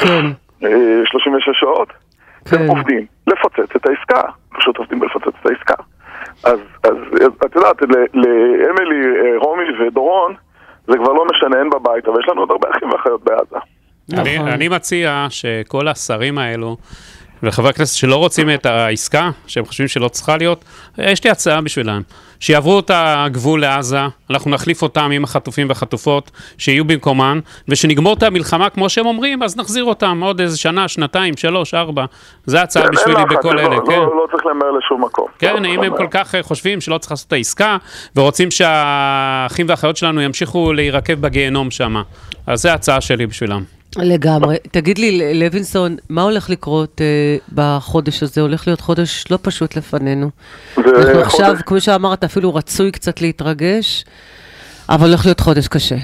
36 שעות. הם עובדים לפוצץ את העסקה, פשוט עובדים בלפוצץ את העסקה. אז את יודעת, לאמילי, רומי ודורון, זה כבר לא משנה, אין בבית, אבל יש לנו עוד הרבה אחים ואחיות בעזה. אני מציע שכל השרים האלו, וחברי הכנסת שלא רוצים את העסקה, שהם חושבים שלא צריכה להיות, יש לי הצעה בשבילם. שיעברו את הגבול לעזה, אנחנו נחליף אותם עם החטופים והחטופות, שיהיו במקומן, ושנגמור את המלחמה כמו שהם אומרים, אז נחזיר אותם עוד איזה שנה, 2, 3, 4. זה הצעה בשבילי בכל אלה. לא צריך למהר לשום מקום. כן, אם הם כל כך חושבים שלא צריך לעשות את העסקה, ורוצים שהאחים והאחיות שלנו ימשיכו להירקב בגיהנום שם. אז זה הצעה שלי בשבילם. לגמרי. תגיד לי, לוינסון, מה הולך לקרות בחודש הזה? הולך להיות חודש לא פשוט לפנינו. אנחנו עכשיו, כמו שאמרת, אפילו רצוי קצת להתרגש, אבל הולך להיות חודש קשה.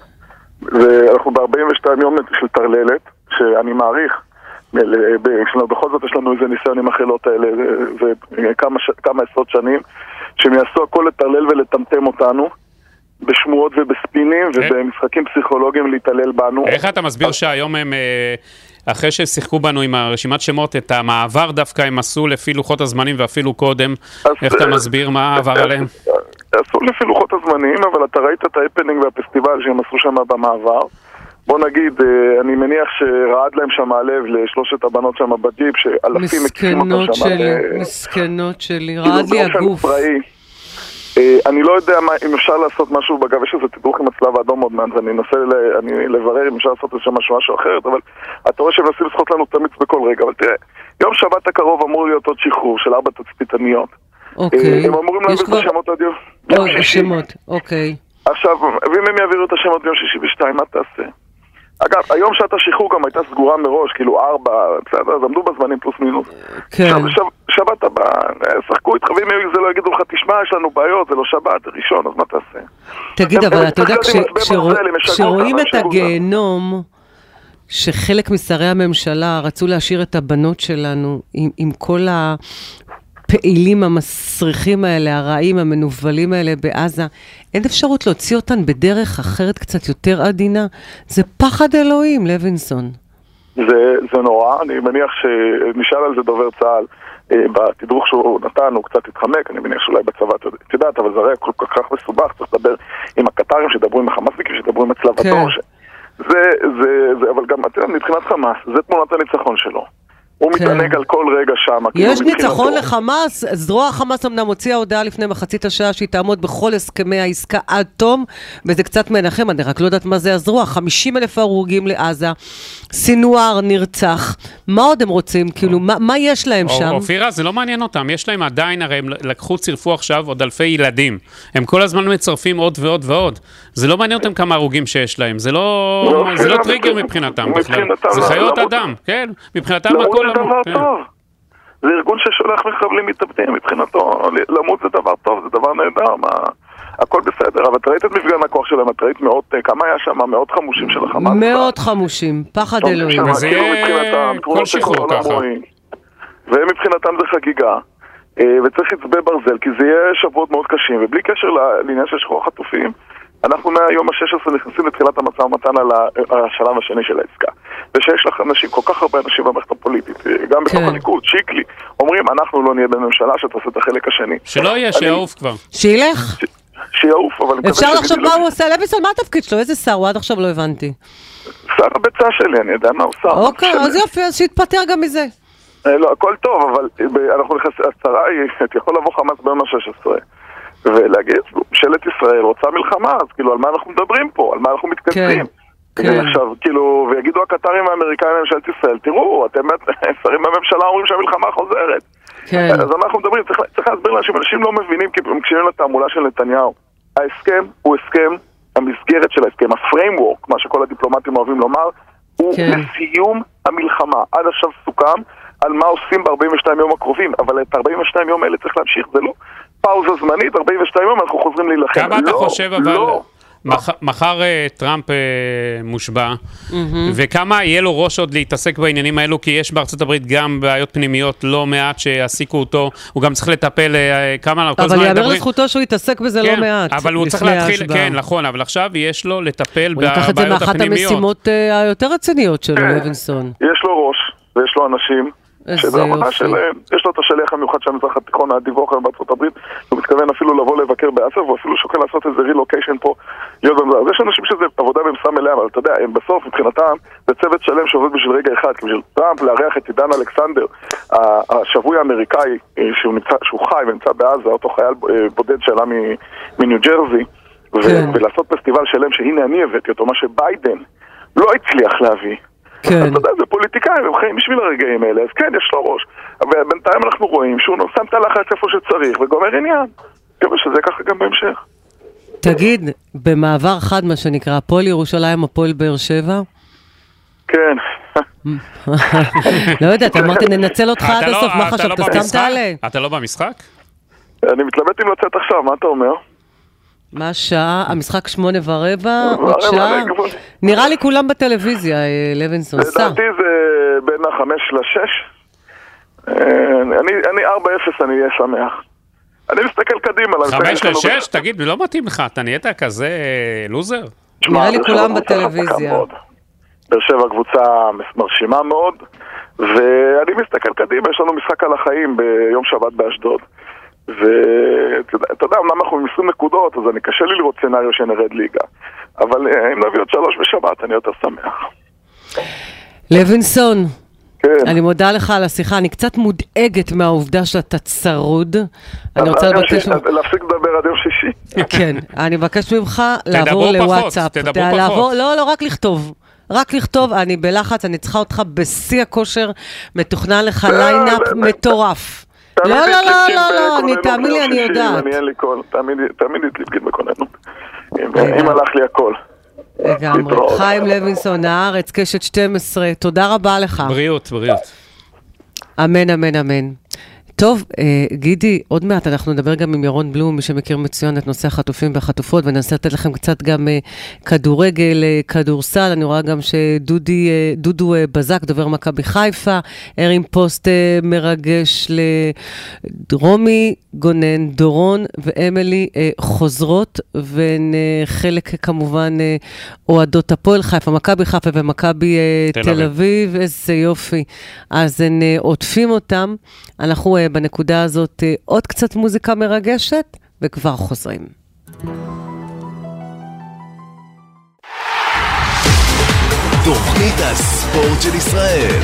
ואנחנו ב-42 יום של תרללת, שאני מעריך, בכל זאת יש לנו איזה ניסיון עם החילות האלה, וכמה עשרות שנים, שהם יעשו הכל לתרלל ולטמטם אותנו, בשמועות ובספינים ובמשחקים פסיכולוגיים להתעלל בנו. איך אתה מסביר שהיום הם, אחרי ששיחקו בנו עם הרשימת שמות, את המעבר דווקא הם עשו לפי לוחות הזמנים ואפילו קודם? איך אתה מסביר מה העבר עליהם? עשו לפי לוחות הזמנים, אבל אתה ראית את האפנינג והפסטיבל שהם עשו שם במעבר. בוא נגיד, אני מניח שרעד להם שם הלב לשלושת הבנות שם בג'יפ, שאלפים מקיפים אותם שם. מסכנות שלי, רעד לי הגוף. אני לא יודע אם אפשר לעשות משהו בגב, יש איזה תדרוך עם הצלב האדום עוד מעט, אני אנסה לברר אם אפשר לעשות איזה משהו אחרת, אבל אתה רואה שהם מנסים לשחות לנו תמיץ בכל רגע, אבל תראה, יום שבת הקרוב אמור להיות עוד שחרור של 4 תצפיתניות. הם אמורים להביא את השמות עד יום, שמות, אוקיי. עכשיו, ואם הם יעבירו את השמות ביום שישי ב-2, מה תעשה? אגב, היום שעת השחרור גם הייתה סגורה מראש, כאילו 4, בסדר, אז עמדו בזמנים פלוס מינוס. כן. שבת הבא, שחקו איתך, ואם זה לא יגידו לך, תשמע, יש לנו בעיות, זה לא שבת, זה ראשון, אז מה תעשה? תגיד, אבל אתה יודע, כשרואים את הגיהנום, שחלק משרי הממשלה רצו להשאיר את הבנות שלנו עם כל הפעילים המסריחים האלה, הרעים, המנובלים האלה בעזה, אין אפשרות להוציא אותן בדרך אחרת קצת יותר עדינה? זה פחד אלוהים, לוינסון. זה נורא, אני מניח שנשאל על זה דובר צה"ל, בתדרוך שהוא נתן, הוא קצת התחמק, אני מניח שאולי בצבא, את יודעת, אבל זה הרי כל כך מסובך, צריך לדבר עם הקטרים שדברו עם החמאסניקים, שדברו עם הצלב הדור, אבל גם, אתה יודע, מבחינת חמאס, זה תמונת הניצחון שלו. הוא מתענג על כל רגע שם. יש ניצחון לחמאס, זרוע החמאס אמנם הוציאה הודעה לפני מחצית השעה שהיא תעמוד בכל הסכמי העסקה עד תום, וזה קצת מנחם, אני רק לא יודעת מה זה הזרוע, 50,000 הרוגים לעזה, סינואר נרצח, מה עוד הם רוצים? כאילו, מה יש להם שם? אופירה, זה לא מעניין אותם, יש להם עדיין, הרי הם לקחו, צירפו עכשיו עוד אלפי ילדים, הם כל הזמן מצרפים עוד ועוד ועוד, זה לא מעניין אותם כמה הרוגים שיש להם, זה לא טריגר מבחינתם בכלל, זה חיות אדם, כן, מבחינתם הכל זה דבר טוב. זה ארגון ששולח מחבלים מתאבדים, מבחינתו למות זה דבר טוב, זה דבר נהדר, הכל בסדר, אבל ראית את מפגן הכוח שלהם, את ראית כמה היה שם, מאות חמושים של החמאס. מאות חמושים, פחד אלוהים. זה יהיה כל שחרור ככה. ומבחינתם זה חגיגה, וצריך לצבע ברזל, כי זה יהיה שבועות מאוד קשים, ובלי קשר לעניין של שחרור חטופים, אנחנו מהיום ה-16 נכנסים לתחילת המשא ומתן על השלב השני של העסקה. ושיש לך אנשים, כל כך הרבה אנשים במערכת הפוליטית, גם בתוך הליכוד, שיקלי, אומרים, אנחנו לא נהיה בממשלה שתעשה את החלק השני. שלא יהיה, שיעוף כבר. שילך? שיעוף, אבל... אפשר לחשוב מה הוא עושה, לוינסון, מה התפקיד שלו? איזה שר? הוא עד עכשיו לא הבנתי. שר הביצה שלי, אני יודע מה הוא שר. אוקיי, אז יופי, אז שיתפטר גם מזה. לא, הכל טוב, אבל אנחנו נכנסים, הצרה היא, יכול לבוא חמאס ביום ה-16. ולהגיד, ממשלת ישראל רוצה מלחמה, אז כאילו, על מה אנחנו מדברים פה? על מה אנחנו מתכנסים? עכשיו, כאילו, ויגידו הקטרים והאמריקאים לממשלת ישראל, תראו, אתם שרים בממשלה אומרים שהמלחמה חוזרת. אז אנחנו מדברים, צריך להסביר לאנשים, אנשים לא מבינים, כי הם קשירים לתעמולה של נתניהו. ההסכם הוא הסכם, המסגרת של ההסכם, הפריימוורק, מה שכל הדיפלומטים אוהבים לומר, הוא לסיום המלחמה. עד עכשיו סוכם על מה עושים ב-42 יום הקרובים, אבל את 42 יום האלה צריך להמשיך, זה לא פאוזה זמנית, 42 יום אנחנו חוזרים להילחם. כמה אתה חושב אבל, מחר טראמפ מושבע, וכמה יהיה לו ראש עוד להתעסק בעניינים האלו, כי יש בארצות הברית גם בעיות פנימיות לא מעט שיעסיקו אותו, הוא גם צריך לטפל כמה... אבל יאמר לזכותו שהוא יתעסק בזה לא מעט. אבל הוא צריך להתחיל, כן, נכון, אבל עכשיו יש לו לטפל בבעיות הפנימיות. הוא ייקח את זה מאחת המשימות היותר רציניות שלו, לוינסון. יש לו ראש, ויש לו אנשים, שבעבודה שלהם, יש לו את השליח המיוחד של המזרח התיכון, הדיווח היום בארצות הברית, הוא מתכוון אפילו לבוא לבקר בעזה, והוא אפילו שוקל לעשות איזה רילוקיישן פה, אז יש אנשים שזה עבודה במשרה מלאה, אבל אתה יודע, הם בסוף, מבחינתם, זה צוות שלם שעובד בשביל רגע אחד, כי בשביל טראמפ לארח את עידן אלכסנדר, השבוי האמריקאי, שהוא חי ונמצא בעזה, אותו חייל בודד שעלה מניו ג'רזי, ולעשות פסטיבל שלם שהנה אני הבאתי אותו, מה שביידן לא הצליח להביא. אתה יודע, זה פוליטיקאים, הם חיים בשביל הרגעים האלה, אז כן, יש לו ראש. אבל בינתיים אנחנו רואים שהוא שם את הלחץ איפה שצריך, וגומר עניין. כמה שזה ככה גם בהמשך. תגיד, במעבר חד, מה שנקרא, הפועל ירושלים, הפועל באר שבע? כן. לא יודעת, אמרתי, ננצל אותך עד הסוף, מה חשבת? סתם תעלה. אתה לא במשחק? אני מתלבט אם לצאת עכשיו, מה אתה אומר? מה השעה? המשחק 8:15, עוד שעה? נראה לי כולם בטלוויזיה, לוינסון. לדעתי זה בין 5 ל-6. אני 4-0, אני אהיה שמח. אני מסתכל קדימה. 5 ל-6? תגיד, לא מתאים לך, אתה נהיית כזה לוזר? נראה לי כולם בטלוויזיה. באר שבע קבוצה מרשימה מאוד, ואני מסתכל קדימה, יש לנו משחק על החיים ביום שבת באשדוד. ואתה יודע, אמנם אנחנו עם 20 נקודות, אז אני קשה לי לראות סנריו שנרד ליגה. אבל אם נביא עוד 3 בשבת, אני יותר שמח. לוינסון, אני מודה לך על השיחה, אני קצת מודאגת מהעובדה שאתה צרוד. אני רוצה לבקש... להפסיק לדבר עד יום שישי. כן, אני מבקש ממך לעבור לוואטסאפ. תדברו פחות. לא, רק לכתוב. רק לכתוב, אני בלחץ, אני צריכה אותך בשיא הכושר, מתוכנן לך ליינאפ מטורף. אני תאמין לי, אני יודעת. אני אין לי קול, תאמין לי ליפקין בכוננות. אם הלך לי הכל. לגמרי. חיים לוינסון, הארץ, קשת 12, תודה רבה לך. בריאות. אמן, אמן, אמן. טוב, גידי, עוד מעט אנחנו נדבר גם עם ירון בלום, מי שמכיר מצוין את נושא החטופים והחטופות, וננסה לתת לכם קצת גם כדורגל, כדורסל. אני רואה גם שדודו בזק, דובר מכבי חיפה, הרים פוסט מרגש לרומי גונן, דורון ואמילי חוזרות, והן חלק כמובן אוהדות הפועל חיפה, מכבי חיפה ומכבי תל אביב. איזה יופי. אז הן עוטפים אותם. אנחנו בנקודה הזאת עוד קצת מוזיקה מרגשת, וכבר חוזרים. תוכנית הספורט של ישראל.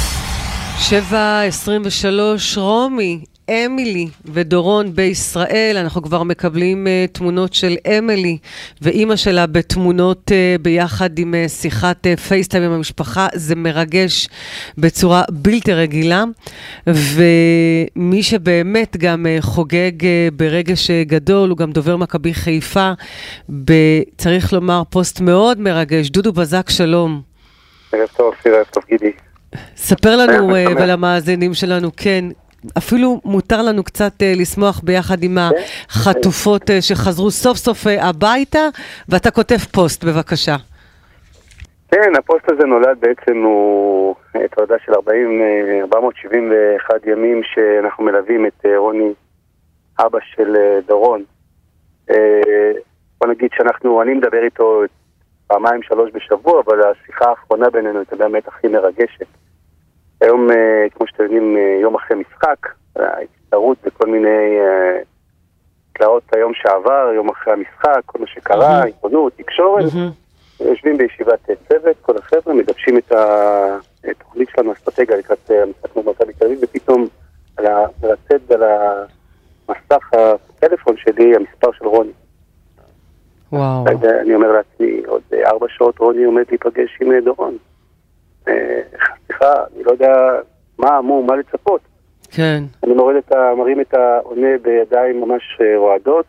7:23, רומי, אמילי ודורון בישראל. אנחנו כבר מקבלים תמונות של אמילי ואימא שלה בתמונות ביחד עם שיחת פייסטיים עם המשפחה. זה מרגש בצורה בלתי רגילה, ומי שבאמת גם חוגג ברגש גדול הוא גם דובר מכבי חיפה, צריך לומר פוסט מאוד מרגש. דודו בזק, שלום. ערב טוב, ערב טוב גידי. ספר לנו ולמאזינים שלנו, כן, אפילו מותר לנו קצת לשמוח ביחד עם החטופות שחזרו סוף סוף הביתה, ואתה כותב פוסט, בבקשה. כן, הפוסט הזה נולד בעצם, הוא תעודה של 471 ימים שאנחנו מלווים את רוני, אבא של דורון. בוא נגיד אני מדבר איתו 2-3 בשבוע, אבל השיחה האחרונה בינינו הייתה באמת הכי מרגשת. היום, כמו שאתם יודעים, יום אחרי משחק, ההצטרות בכל מיני תלאות היום שעבר, יום אחרי המשחק, כל מה שקרה, עיתונות, תקשורת, יושבים בישיבת צוות, כל החבר'ה, מגבשים את התוכנית שלנו, האסטרטגיה לקראת המשחק מכבי תל אביב, ופתאום לצאת על המסך הטלפון שלי, המספר של רוני. וואו. אני אומר לעצמי, עוד 4 שעות רוני עומד להיפגש עם דורון. סליחה, אני לא יודע מה לצפות. כן. אני מרים את העונה בידיים ממש רועדות.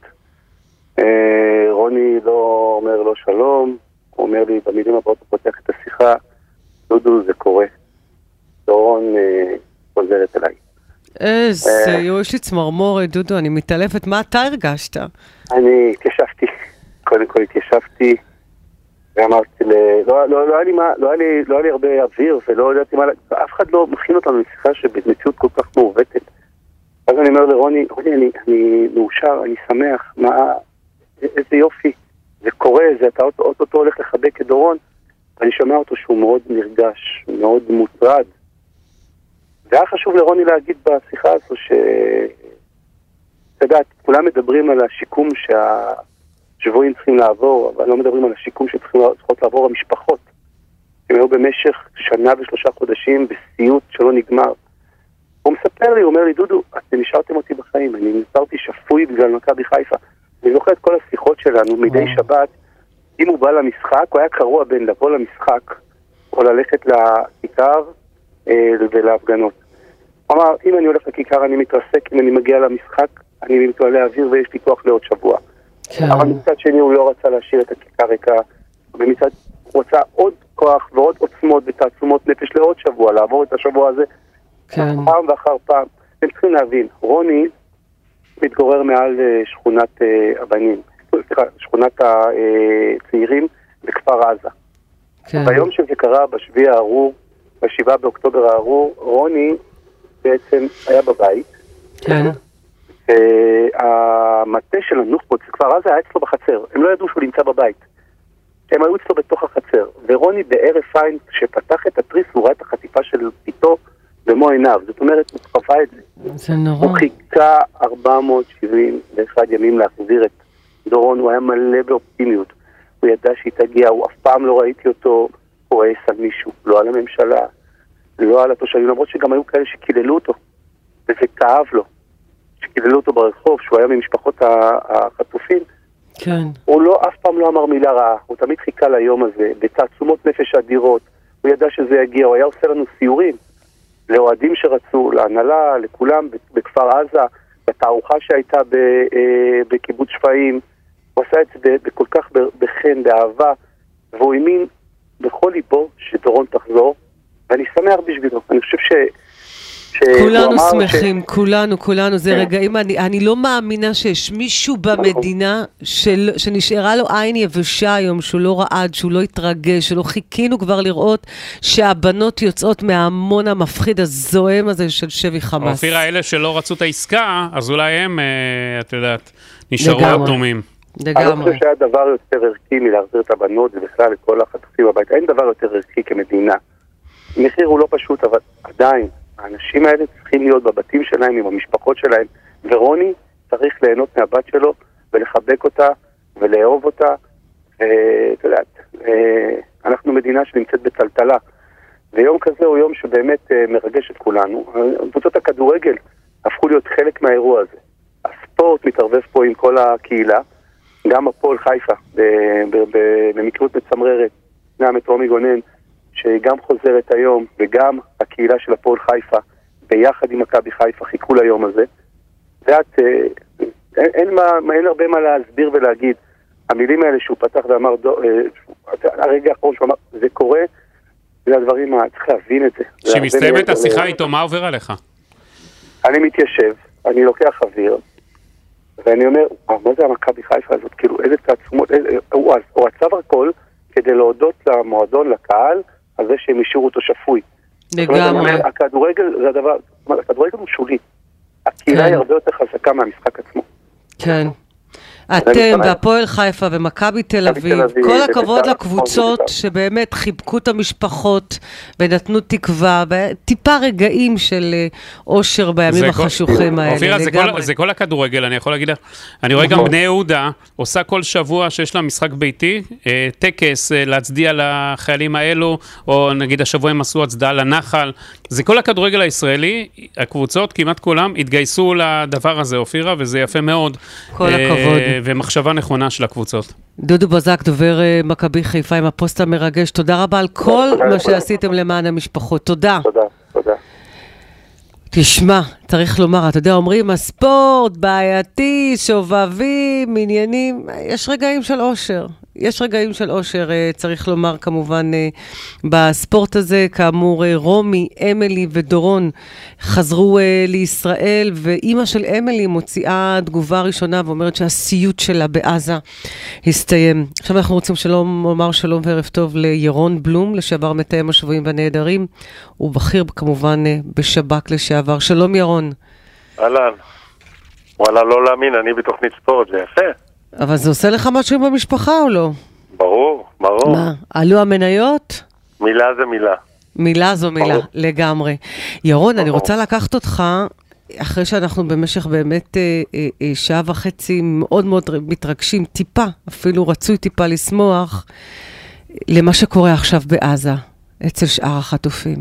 רוני לא אומר לו שלום, הוא אומר לי במילים הבאות, הוא פותח את השיחה, דודו, זה קורה. דורון חוזרת אליי. יש לי צמרמורת, דודו, אני מתעלפת. מה אתה הרגשת? אני התיישבתי, קודם כל התיישבתי, ואמרתי, לא היה לי הרבה אוויר, ולא ידעתי מה, אף אחד לא מכין אותנו לשיחה שבמציאות כל כך מעוותת. אז אני אומר לרוני, אני מאושר, אני שמח, איזה יופי, זה קורה, אתה אותו הולך לחבק את דורון, ואני שומע אותו שהוא מאוד נרגש, מאוד מוטרד. והיה חשוב לרוני להגיד בשיחה הזו אתה יודעת, כולם מדברים על השיקום שבויים צריכים לעבור, אבל לא מדברים על השיקום שצריכות לעבור המשפחות. הם היו במשך 1 ו3 חודשים בסיוט שלא נגמר. הוא מספר לי, הוא אומר לי, דודו, אתם נשארתם אותי בחיים, אני נשארתי שפוי בגלל מכבי חיפה. אני זוכר את כל השיחות שלנו מדי שבת, אם הוא בא למשחק, הוא היה קרוע בין לבוא למשחק, או ללכת לכיכר ולהפגנות. הוא אמר, אם אני הולך לכיכר אני מתרסק, אם אני מגיע למשחק, אני מתועלה אוויר ויש לי כוח לעוד שבוע. אבל מצד שני הוא לא רצה להשאיר את הכיכר ריקה, ומצד הוא רצה עוד כוח ועוד עוצמות ותעצומות נפש לעוד שבוע, לעבור את השבוע הזה פעם ואחר פעם. אתם צריכים להבין, רוני מתגורר מעל שכונת הבנים, שכונת הצעירים בכפר עזה. ביום שזה קרה בשביעי הארור, ב7 באוקטובר הארור, רוני בעצם היה בבית. כן. המטה של הנוח'בות, כבר אז היה אצלו בחצר, הם לא ידעו שהוא נמצא בבית, הם היו אצלו בתוך החצר, ורוני בערב עין כשפתח את התריס הוא ראה את החטיפה של ביתו במו עיניו, זאת אומרת הוא חווה את זה. זה נורא. הוא חיכה 471 ימים להחזיר את דורון, הוא היה מלא באופטימיות, הוא ידע שהיא תגיע, הוא אף פעם לא ראיתי אותו כועס על מישהו, לא על הממשלה, לא על התושבים, למרות שגם היו כאלה שקיללו אותו, וזה כאב לו. שקיבלו אותו ברחוב, שהוא היה ממשפחות החטופים, כן. הוא אף פעם לא אמר מילה רעה, הוא תמיד חיכה ליום הזה, בתעצומות נפש אדירות, הוא ידע שזה יגיע, הוא היה עושה לנו סיורים, לאוהדים שרצו, להנהלה, לכולם בכפר עזה, בתערוכה שהייתה בקיבוץ שפיים. הוא עשה את זה כל כך בחן, באהבה, והוא האמין בכל ליבו שדורון תחזור, ואני שמח בשבילו. אני חושב כולנו שמחים, כולנו, זה רגעים, אני לא מאמינה שיש מישהו במדינה שנשארה לו עין יבשה היום, שהוא לא רעד, שהוא לא התרגש, שלא חיכינו כבר לראות שהבנות יוצאות מההמון המפחיד הזוהם הזה של שבי חמאס. אופיר, האלה שלא רצו את העסקה, אז אולי הם, את יודעת, נשארו אדומים. אני לא חושב שהיה דבר יותר ערכי מלהחזיר את הבנות ובכלל את כל החטופים הביתה. אין דבר יותר ערכי כמדינה. מחיר הוא לא פשוט, אבל עדיין האנשים האלה צריכים להיות בבתים שלהם עם המשפחות שלהם, ורוני צריך ליהנות מהבת שלו ולחבק אותה ולאהוב אותה. אתה יודעת, אנחנו מדינה שנמצאת בטלטלה, ויום כזה הוא יום שבאמת מרגש את כולנו. קבוצות הכדורגל הפכו להיות חלק מהאירוע הזה. הספורט מתערבב פה עם כל הקהילה, גם הפועל חיפה במקרות מצמררת, גם את רומי גונן שגם חוזרת היום, וגם הקהילה של הפועל חיפה ביחד עם מכבי חיפה חיכו ליום הזה. ואת, אין הרבה מה להסביר ולהגיד. המילים האלה שהוא פתח ואמר, הרגע האחרון שהוא אמר, זה קורה, זה הדברים, צריך להבין את זה. כשמסתיימת השיחה איתו, מה עובר עליך? אני מתיישב, אני לוקח אוויר, ואני אומר, מה זה המכבי חיפה הזאת? כאילו, איזה תעצומות, הוא עצב הכל כדי להודות למועדון, לקהל, על זה שהם אישרו אותו שפוי. לגמרי. הכדורגל זה הדבר, הכדורגל הוא שולי. הקהילה היא הרבה יותר חזקה מהמשחק עצמו. כן. אתם והפועל חיפה ומכבי תל אביב, כל הכבוד לקבוצות שבאמת חיבקו את המשפחות ונתנו תקווה, וטיפה רגעים של אושר בימים החשוכים האלה. אופירה, זה כל הכדורגל, אני יכול להגיד לך. אני רואה גם בני יהודה, עושה כל שבוע שיש לה משחק ביתי, טקס להצדיע לחיילים האלו, או נגיד השבוע הם עשו הצדעה לנחל. זה כל הכדורגל הישראלי, הקבוצות, כמעט כולם, התגייסו לדבר הזה, אופירה, וזה יפה מאוד. כל הכבוד. ומחשבה נכונה של הקבוצות. דודו בזק, דובר מכבי חיפה עם הפוסט המרגש, תודה רבה על כל מה שעשיתם למען המשפחות. תודה. תודה. תשמע, צריך לומר, אתה יודע, אומרים, הספורט בעייתי, שובבים, עניינים, יש רגעים של אושר. יש רגעים של אושר, צריך לומר כמובן בספורט הזה, כאמור רומי, אמילי ודורון חזרו לישראל, ואימא של אמילי מוציאה תגובה ראשונה ואומרת שהסיוט שלה בעזה הסתיים. עכשיו אנחנו רוצים לומר שלום וערב טוב לירון בלום, לשעבר מתאם השבויים והנעדרים, ובכיר כמובן בשב"כ לשעבר. שלום ירון. אהלן. וואלה, לא להאמין, אני בתוכנית ספורט, זה יפה. אבל זה עושה לך משהו במשפחה או לא? ברור. מה? עלו המניות? מילה זה מילה. מילה זו מילה, לגמרי. ירון, אני רוצה לקחת אותך, אחרי שאנחנו במשך באמת שעה וחצי מאוד מאוד מתרגשים, טיפה, אפילו רצוי טיפה לשמוח, למה שקורה עכשיו בעזה, אצל שאר החטופים,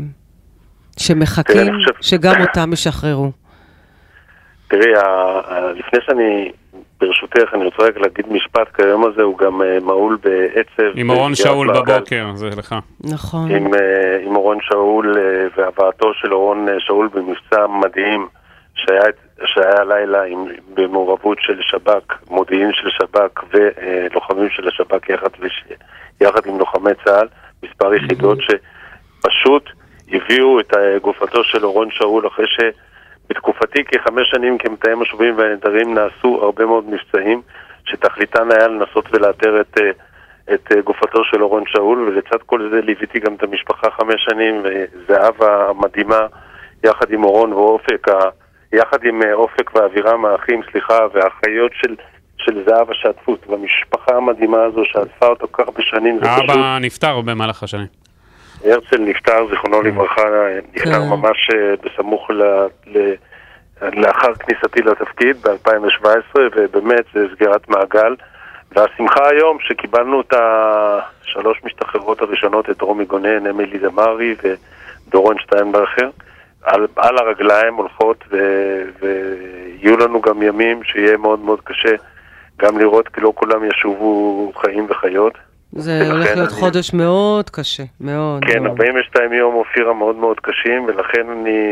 שמחכים שגם אותם ישחררו. תראי, לפני שאני... ברשותך, אני רוצה רק להגיד משפט, כי היום הזה הוא גם מעול בעצב. עם אורון שאול בבוקר, זה לך. נכון. עם אורון שאול והבאתו של אורון שאול במבצע מדהים, שהיה לילה במעורבות של שב"כ, מודיעין של שב"כ ולוחמים של השב"כ יחד עם לוחמי צה"ל, מספר יחידות שפשוט הביאו את גופתו של אורון שאול אחרי בתקופתי כ5 שנים כמתאם השבויים והנעדרים נעשו הרבה מאוד מבצעים שתכליתן היה לנסות ולאתר את גופתו של אורון שאול, ולצד כל זה ליוויתי גם את המשפחה 5 שנים, וזהבה המדהימה יחד עם אורון ואופק, יחד עם אופק ואווירם האחים, והאחיות של זהבה שעטפות, והמשפחה המדהימה הזו שעטפה אותו כך בשנים. האבא נפטר במהלך השנים. הרצל נפטר, זיכרונו לברכה, נפטר ממש בסמוך לאחר כניסתי לתפקיד ב-2017, ובאמת זה סגירת מעגל. והשמחה היום שקיבלנו את 3 משתחררות הראשונות, את רומי גונן, אמילי דמארי ודורון שטיינברכר, על הרגליים הולכות, ויהיו לנו גם ימים שיהיה מאוד מאוד קשה גם לראות כי לא כולם ישובו חיים וחיות. זה הולך להיות חודש מאוד קשה, מאוד. כן, 42 יום אופירה מאוד מאוד קשים, ולכן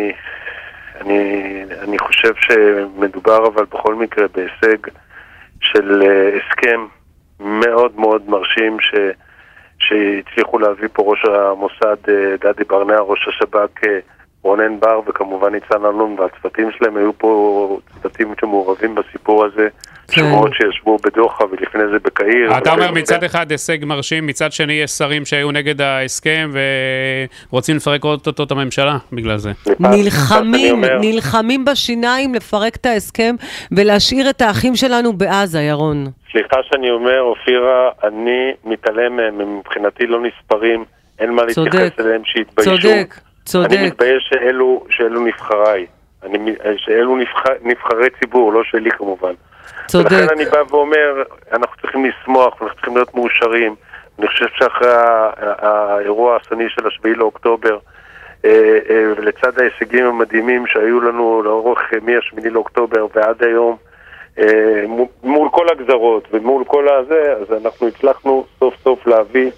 אני חושב שמדובר אבל בכל מקרה בהישג של הסכם מאוד מאוד מרשים שהצליחו להביא פה ראש המוסד גדי ברנע, ראש השב"כ רונן בר, וכמובן ניצן אלון והצוותים שלהם. היו פה צוותים שמעורבים בסיפור הזה, שמועות שישבו בדוחה ולפני זה בקהיר. אתה אומר מצד אחד הישג מרשים, מצד שני יש שרים שהיו נגד ההסכם ורוצים לפרק אותו את הממשלה בגלל זה. נלחמים בשיניים לפרק את ההסכם ולהשאיר את האחים שלנו בעזה, ירון. סליחה שאני אומר, אופירה, אני מתעלם מהם, מבחינתי לא נספרים, אין מה להתייחס אליהם שהתביישו. צודק. אני מתבייש שאלו נבחריי. שאלו נבחרי ציבור, לא שלי כמובן. צודק. ולכן אני בא ואומר, אנחנו צריכים לשמוח, אנחנו צריכים להיות מאושרים. אני חושב שאחרי האירוע הסני של 7 לאוקטובר, ולצד ההישגים המדהימים שהיו לנו לאורך מ-8 לאוקטובר ועד היום, מול כל הגזרות ומול כל הזה, אז אנחנו הצלחנו סוף סוף להביא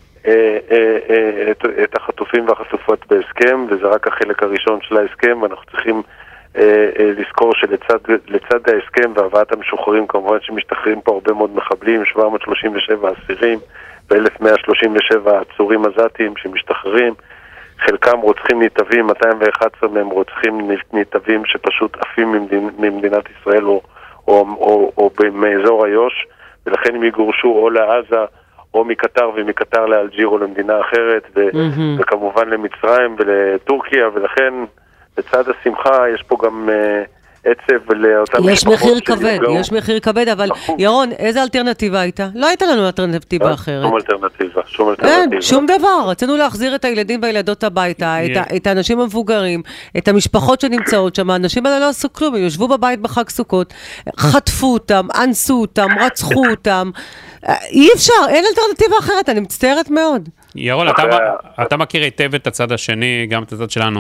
את החטופים והחטופות בהסכם, וזה רק החלק הראשון של ההסכם, ואנחנו צריכים לזכור שלצד ההסכם והבאת המשוחררים, כמובן שמשתחררים פה הרבה מאוד מחבלים, 737 אסירים ו-1137 עצורים עזתיים שמשתחררים, חלקם רוצחים ניטבים, 211 מהם רוצחים ניטבים שפשוט עפים ממדינת ישראל או מאזור איו"ש, ולכן הם יגורשו או לעזה או מקטר, ומקטר לאלג'יר או למדינה אחרת, וכמובן למצרים ולטורקיה, ולכן בצד השמחה יש פה גם עצב לאותן משפחות. יש מחיר כבד, אבל ירון, איזה אלטרנטיבה הייתה? לא הייתה לנו אלטרנטיבה אחרת. שום אלטרנטיבה. שום דבר. רצינו להחזיר את הילדים והילדות הביתה, את האנשים המבוגרים, את המשפחות שנמצאות שם. האנשים האלה לא עשו כלום, הם יושבו בבית בחג סוכות, חטפו אותם, אנסו אותם, רצחו אותם. אי אפשר, אין אלטרנטיבה אחרת, אני מצטערת מאוד. ירון, אתה מכיר היטב את הצד השני, גם את הצד שלנו.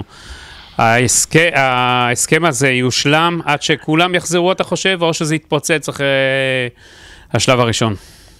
ההסכם הזה יושלם עד שכולם יחזרו, אתה חושב, או שזה יתפוצץ אחרי השלב הראשון?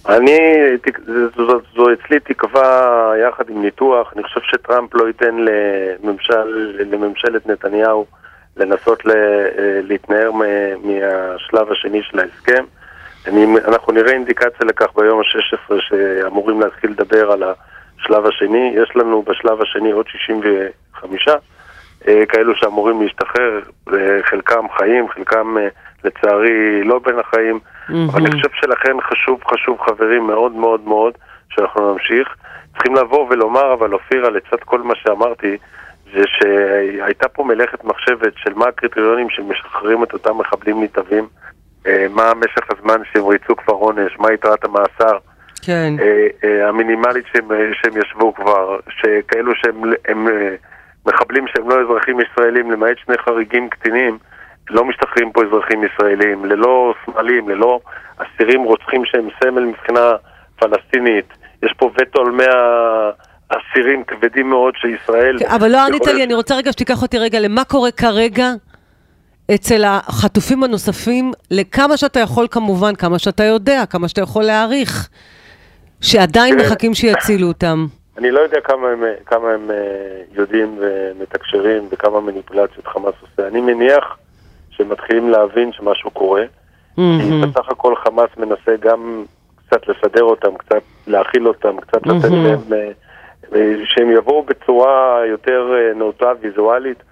זו אצלי תקווה יחד עם ניתוח. אני חושב שטראמפ לא ייתן לממשלת נתניהו לנסות להתנער מהשלב השני של ההסכם. אנחנו נראה אינדיקציה לכך ביום ה-16 שאמורים להתחיל לדבר על השלב השני. יש לנו בשלב השני עוד 65 כאלו שאמורים להשתחרר, חלקם חיים, חלקם לצערי לא בין החיים. אבל אני חושב שלכן חשוב חברים מאוד מאוד מאוד שאנחנו נמשיך. צריכים לבוא ולומר, אבל אופירה, לצד כל מה שאמרתי, זה שהייתה פה מלאכת מחשבת של מה הקריטריונים שמשחררים את אותם מחבלים ניטבים, מה משך הזמן שהם ריצו כבר עונש, מה יתרת המאסר, כן. המינימלית שהם ישבו כבר, שכאלו שהם מחבלים שהם לא אזרחים ישראלים, למעט 2 חריגים קטינים, לא משתחררים פה אזרחים ישראלים, ללא סמלים, ללא אסירים רוצחים שהם סמל מבחינה פלסטינית. יש פה וטו על 100 אסירים כבדים מאוד שישראל... אבל לא ענית לי, אני רוצה רגע שתיקח אותי רגע למה קורה כרגע אצל החטופים הנוספים, לכמה שאתה יכול כמובן, כמה שאתה יודע, כמה שאתה יכול להעריך, שעדיין מחכים שיצילו אותם. אני לא יודע כמה הם יודעים ומתקשרים וכמה מניפולציות חמאס עושה. אני מניח שהם מתחילים להבין שמשהו קורה. כי בסך הכל חמאס מנסה גם קצת לסדר אותם, קצת להכיל אותם, קצת לתת להם, שהם יבואו בצורה יותר נאותה ויזואלית.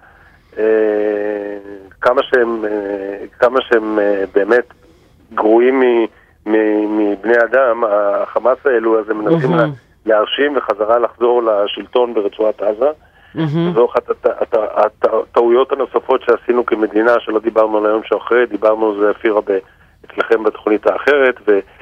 כמה שהם באמת גרועים מבני אדם, החמאס האלו, אז הם מנסים להרשים וחזרה לחזור לשלטון ברצועת עזה. זו אחת הטעויות הנוספות שעשינו כמדינה, שלא דיברנו על היום שאחרי, דיברנו על זה אפירה אצלכם בתוכנית האחרת,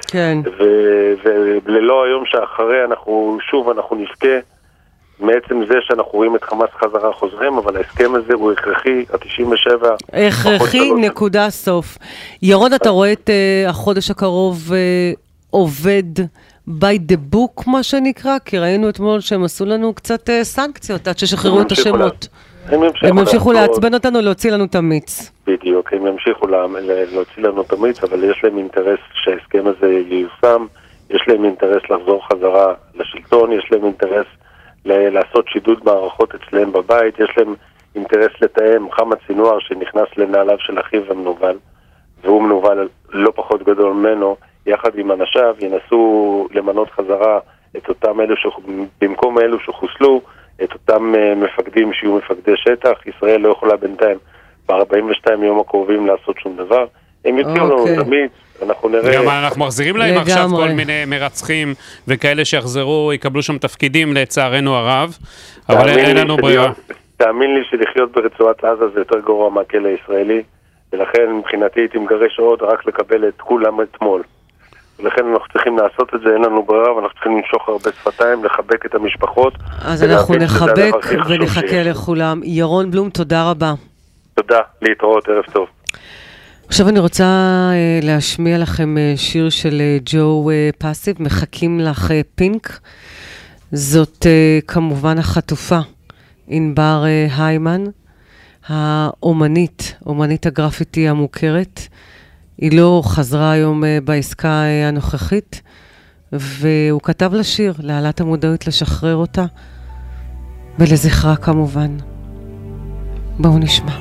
וללא היום שאחרי אנחנו נבכה מעצם זה שאנחנו רואים את חמאס חזרה חוזרים, אבל ההסכם הזה הוא הכרחי, ה-97... הכרחי, נקודה סוף. ירון, אתה רואה את החודש הקרוב עובד by the book, מה שנקרא? כי ראינו אתמול שהם עשו לנו קצת סנקציות, עד ששחררו את השמות. הם ימשיכו לעצבן אותנו, להוציא לנו את המיץ. בדיוק, הם ימשיכו להוציא לנו את המיץ, אבל יש להם אינטרס שההסכם הזה ייושם. יש להם אינטרס לחזור חזרה לשלטון, יש להם אינטרס לעשות שידוד מערכות אצלם בבית, יש להם אינטרס לתאם. חמד סינואר שנכנס לנעליו של אחיו המנוול, והוא מנוול לא פחות גדול ממנו, יחד עם אנשיו ינסו למנות חזרה את אותם אלו במקום אלו שחוסלו, את אותם מפקדים שיהיו מפקדי שטח. ישראל לא יכולה בינתיים ב-42 יום הקרובים לעשות שום דבר. הם יוציאו לנו תמיד, אנחנו נראה... גם אנחנו מחזירים להם עכשיו כל מיני מרצחים וכאלה שיחזרו, יקבלו שם תפקידים לצערנו הרב, אבל אין לנו ברירה. תאמין לי שלחיות ברצועת עזה זה יותר גרוע מהכלא הישראלי, ולכן מבחינתי הייתי מגרש עוד רק לקבל את כולם אתמול. ולכן אנחנו צריכים לעשות את זה, אין לנו ברירה, ואנחנו צריכים למשוך הרבה שפתיים, לחבק את המשפחות. אז אנחנו נחבק ונחכה לכולם. ירון בלום, תודה רבה. תודה, להתראות, ערב טוב. עכשיו אני רוצה להשמיע לכם שיר של ג'ו פאסיב, מחכים לך פינק. זאת כמובן החטופה, ענבר היימן, האומנית, אומנית הגרפיטי המוכרת. היא לא חזרה היום בעסקה הנוכחית, והוא כתב לשיר, להעלת המודעות לשחרר אותה, ולזכרה כמובן. בואו נשמע.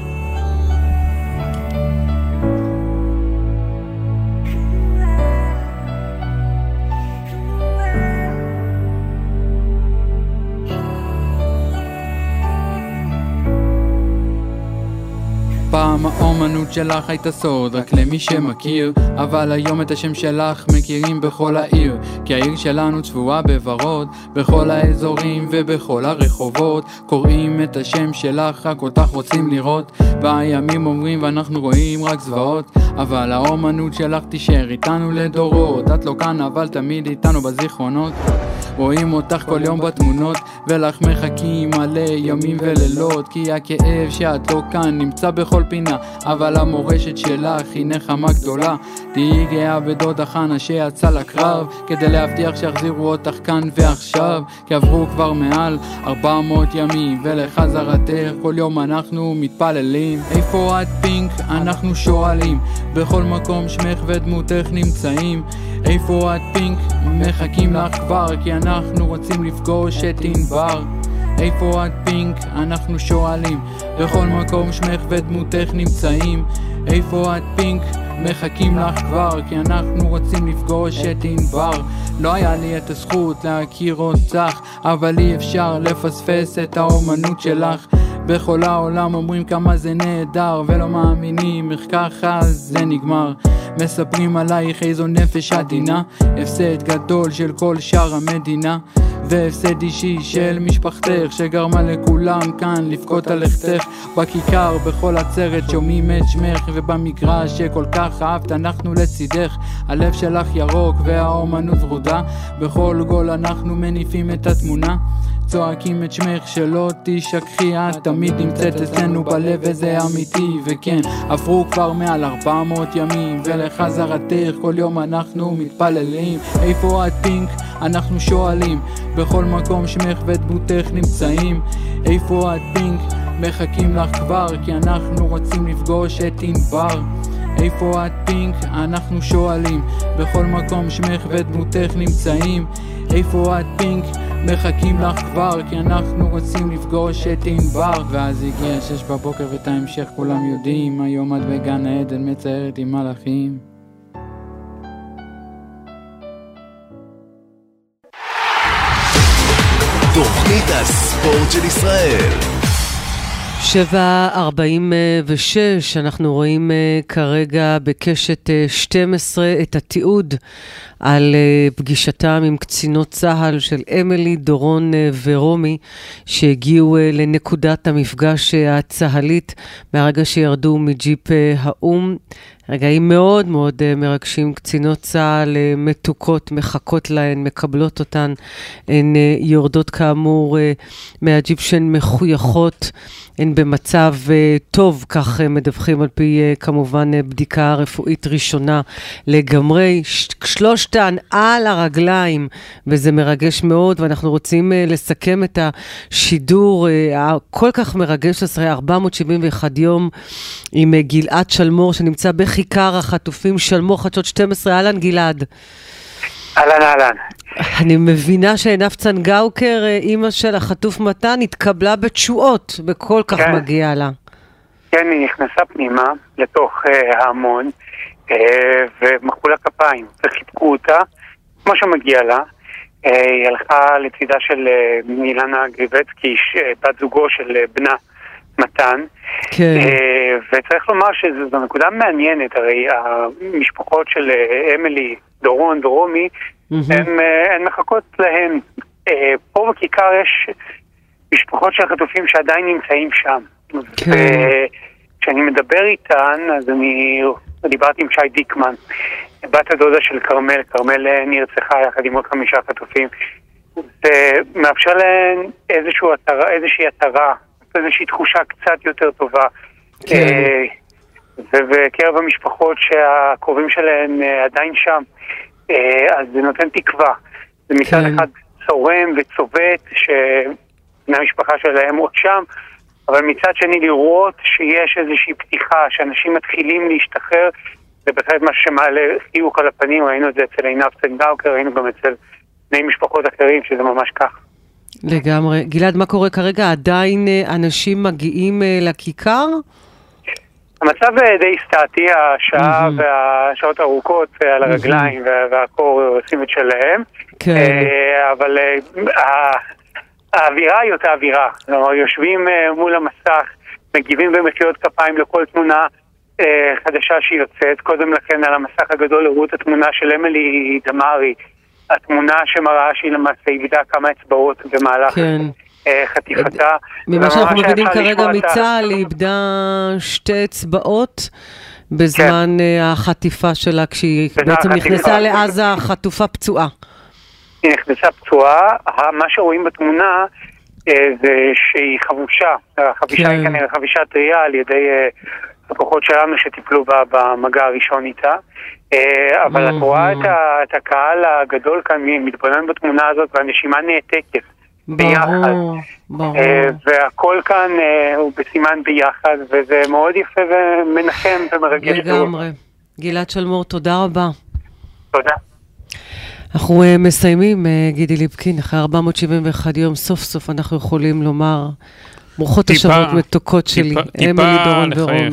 פעם האומנות שלך הייתה סוד רק למי שמכיר, אבל היום את השם שלך מכירים בכל העיר, כי העיר שלנו צבועה בוורוד, בכל האזורים ובכל הרחובות קוראים את השם שלך, רק אותך רוצים לראות. והימים אומרים ואנחנו רואים רק זוועות, אבל האומנות שלך תישאר איתנו לדורות. את לא כאן אבל תמיד איתנו בזיכרונות, רואים אותך כל יום בתמונות, ולך מחכים מלא ימים ולילות, כי הכאב שאת לא כאן נמצא בכל פינה, אבל המורשת שלך היא נחמה גדולה. תהי גאה בדודה חנה שיצא לקרב, כדי להבטיח שיחזירו אותך כאן ועכשיו, כי עברו כבר מעל 400 ימים, ולחזרתך כל יום אנחנו מתפללים. איפה את פינק? אנחנו שואלים, בכל מקום שמך ודמותך נמצאים. איפה את פינק? מחכים לך כבר, כי אנחנו רוצים לפגוש את ענבר. איפה את פינק? אנחנו שואלים, בכל מקום שמך ודמותך נמצאים. איפה את פינק? מחכים לך כבר, כי אנחנו רוצים לפגוש את ענבר. לא היה לי את הזכות להכיר אותך, אבל אי אפשר לפספס את האומנות שלך. בכל העולם אומרים כמה זה נהדר, ולא מאמינים איך ככה זה נגמר. מספרים עלייך איזו נפש עדינה, הפסד גדול של כל שאר המדינה, והפסד אישי של משפחתך, שגרמה לכולם כאן לבכות על לכתך. בכיכר בכל עצרת שומעים את שמך, ובמגרש שכל כך אהבת אנחנו לצידך. הלב שלך ירוק והאומנות ורודה, בכל גול אנחנו מניפים את התמונה, צועקים את שמך שלא תשכחי, את תמיד נמצאת אצלנו בלב וזה אמיתי. וכן, עברו כבר מעל 400 ימים, ולחזרתך כל יום אנחנו מתפללים. איפה את פינק? אנחנו שואלים, בכל מקום שמך ודמותך נמצאים. איפה את פינק? מחכים לך כבר, כי אנחנו רוצים לפגוש את ענבר. איפה את פינק? אנחנו שואלים, בכל מקום שמך ודמותך נמצאים. איפה את פינק? מחכים לך כבר, כי אנחנו רוצים לפגוש את ענבר. ואז הגיע 6 בבוקר ואת ההמשך כולם יודעים, היום את בגן העדן מציירת עם מלאכים. תוכנית הספורט של ישראל. 7:46, אנחנו רואים כרגע בקשת 12 את התיעוד על פגישתם עם קצינות צהל של אמילי, דורון ורומי, שהגיעו לנקודת המפגש הצהלית מהרגע שירדו מג'יפ האום. רגעים מאוד מאוד מרגשים, קצינות צהל מתוקות, מחכות להן, מקבלות אותן, הן יורדות כאמור מהג'יפ שהן מחויכות, הן במצב טוב, כך מדווחים על פי כמובן בדיקה רפואית ראשונה לגמרי, שלושתן על הרגליים, וזה מרגש מאוד, ואנחנו רוצים לסכם את השידור הכל כך מרגש אחרי 471 יום עם גלעד שלמור שנמצא בכיכר החטופים. שלמור, חדשות 12, אהלן גלעד. אהלן. אני מבינה שעינב צנגאוקר, אימא של החטוף מתן, התקבלה בתשואות, וכל כך מגיע לה. כן, היא נכנסה פנימה לתוך ההמון, ומחאו לה כפיים, וחיבקו אותה, כמו שמגיע לה. היא הלכה לצידה של אילנה גריבצקי, בת זוגו של בנה מתן. כן. וצריך לומר שזו נקודה מעניינת, הרי המשפחות של אמילי, דורון ורומי, הן מחכות להן. פה בכיכר יש משפחות של חטופים שעדיין נמצאים שם. וכשאני מדבר איתן, אז אני דיברתי עם שי דיקמן, בת הדודה של קרמל. קרמל נרצחה יחד עם עוד 5 חטופים. זה מאפשר להן איזושהי התרה, איזושהי תחושה קצת יותר טובה. ובקרב המשפחות שהקרובים שלהן עדיין שם, אז זה נותן תקווה. זה מצד אחד צורם וצובט שבני המשפחה שלהם עוד שם, אבל מצד שני לראות שיש איזושהי פתיחה, שאנשים מתחילים להשתחרר, זה בהחלט מה שמעלה חיוך על הפנים. ראינו את זה אצל עינב צנגאוקר, ראינו גם אצל בני משפחות אחרים, שזה ממש כך. לגמרי. גלעד, מה קורה כרגע? עדיין אנשים מגיעים לכיכר? המצב די סטטי, השעה והשעות הארוכות על הרגליים והקור עושים את שלהם, אבל האווירה היא אותה אווירה. כלומר, יושבים מול המסך, מגיבים במחיאות כפיים לכל תמונה חדשה שהיא יוצאת. קודם לכן על המסך הגדול הראו את התמונה של אמילי דמארי, התמונה שמראה שהיא למעשה איבדה כמה אצבעות במהלך חטיפתה. ממה שאנחנו מבינים כרגע מצה"ל, היא איבדה 2 אצבעות בזמן החטיפה שלה, כשהיא בעצם נכנסה לעזה חטופה פצועה. היא נכנסה פצועה, מה שרואים בתמונה זה שהיא חבושה, החבישה היא כנראה חבישה טריה על ידי הכוחות שלנו שטיפלו במגע הראשון איתה. אבל את רואה את הקהל הגדול כאן מתבונן בתמונה הזאת, והנשימה נעתקת ביחד. והכל כאן הוא בסימן ביחד, וזה מאוד יפה ומנחם ומרגש. לגמרי. גלעד שלמור, תודה רבה. תודה. אנחנו מסיימים, גידי ליפקין, אחרי 471 יום, סוף סוף אנחנו יכולים לומר, ברוכות השבועות מתוקות שלי, אמילי, דורון ורומי.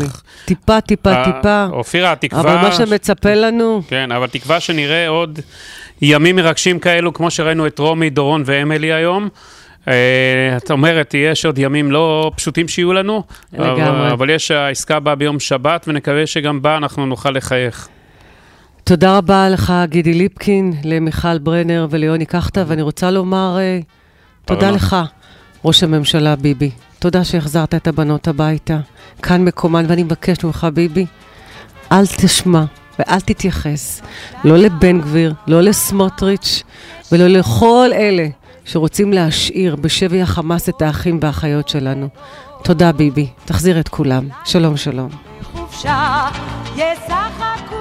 טיפה. אופירה, התקווה... אבל מה שמצפה לנו... כן, אבל תקווה שנראה עוד ימים מרגשים כאלו, כמו שראינו את רומי, דורון ואמילי היום. את אומרת, יש עוד ימים לא פשוטים שיהיו לנו, אבל יש העסקה באה ביום שבת, ונקווה שגם בה אנחנו נוכל לחייך. תודה רבה לך, גידי ליפקין, למיכל ברנר וליוני קחטה, ואני רוצה לומר תודה לך, ראש הממשלה ביבי. תודה שהחזרת את הבנות הביתה. כאן מקומן, ואני מבקש ממך, ביבי, אל תשמע ואל תתייחס, לא לבן גביר, לא לסמוטריץ' ולא לכל אלה שרוצים להשאיר בשבי החמאס את האחים והאחיות שלנו. תודה, ביבי. תחזיר את כולם. שלום, שלום. חופשה, ישחקו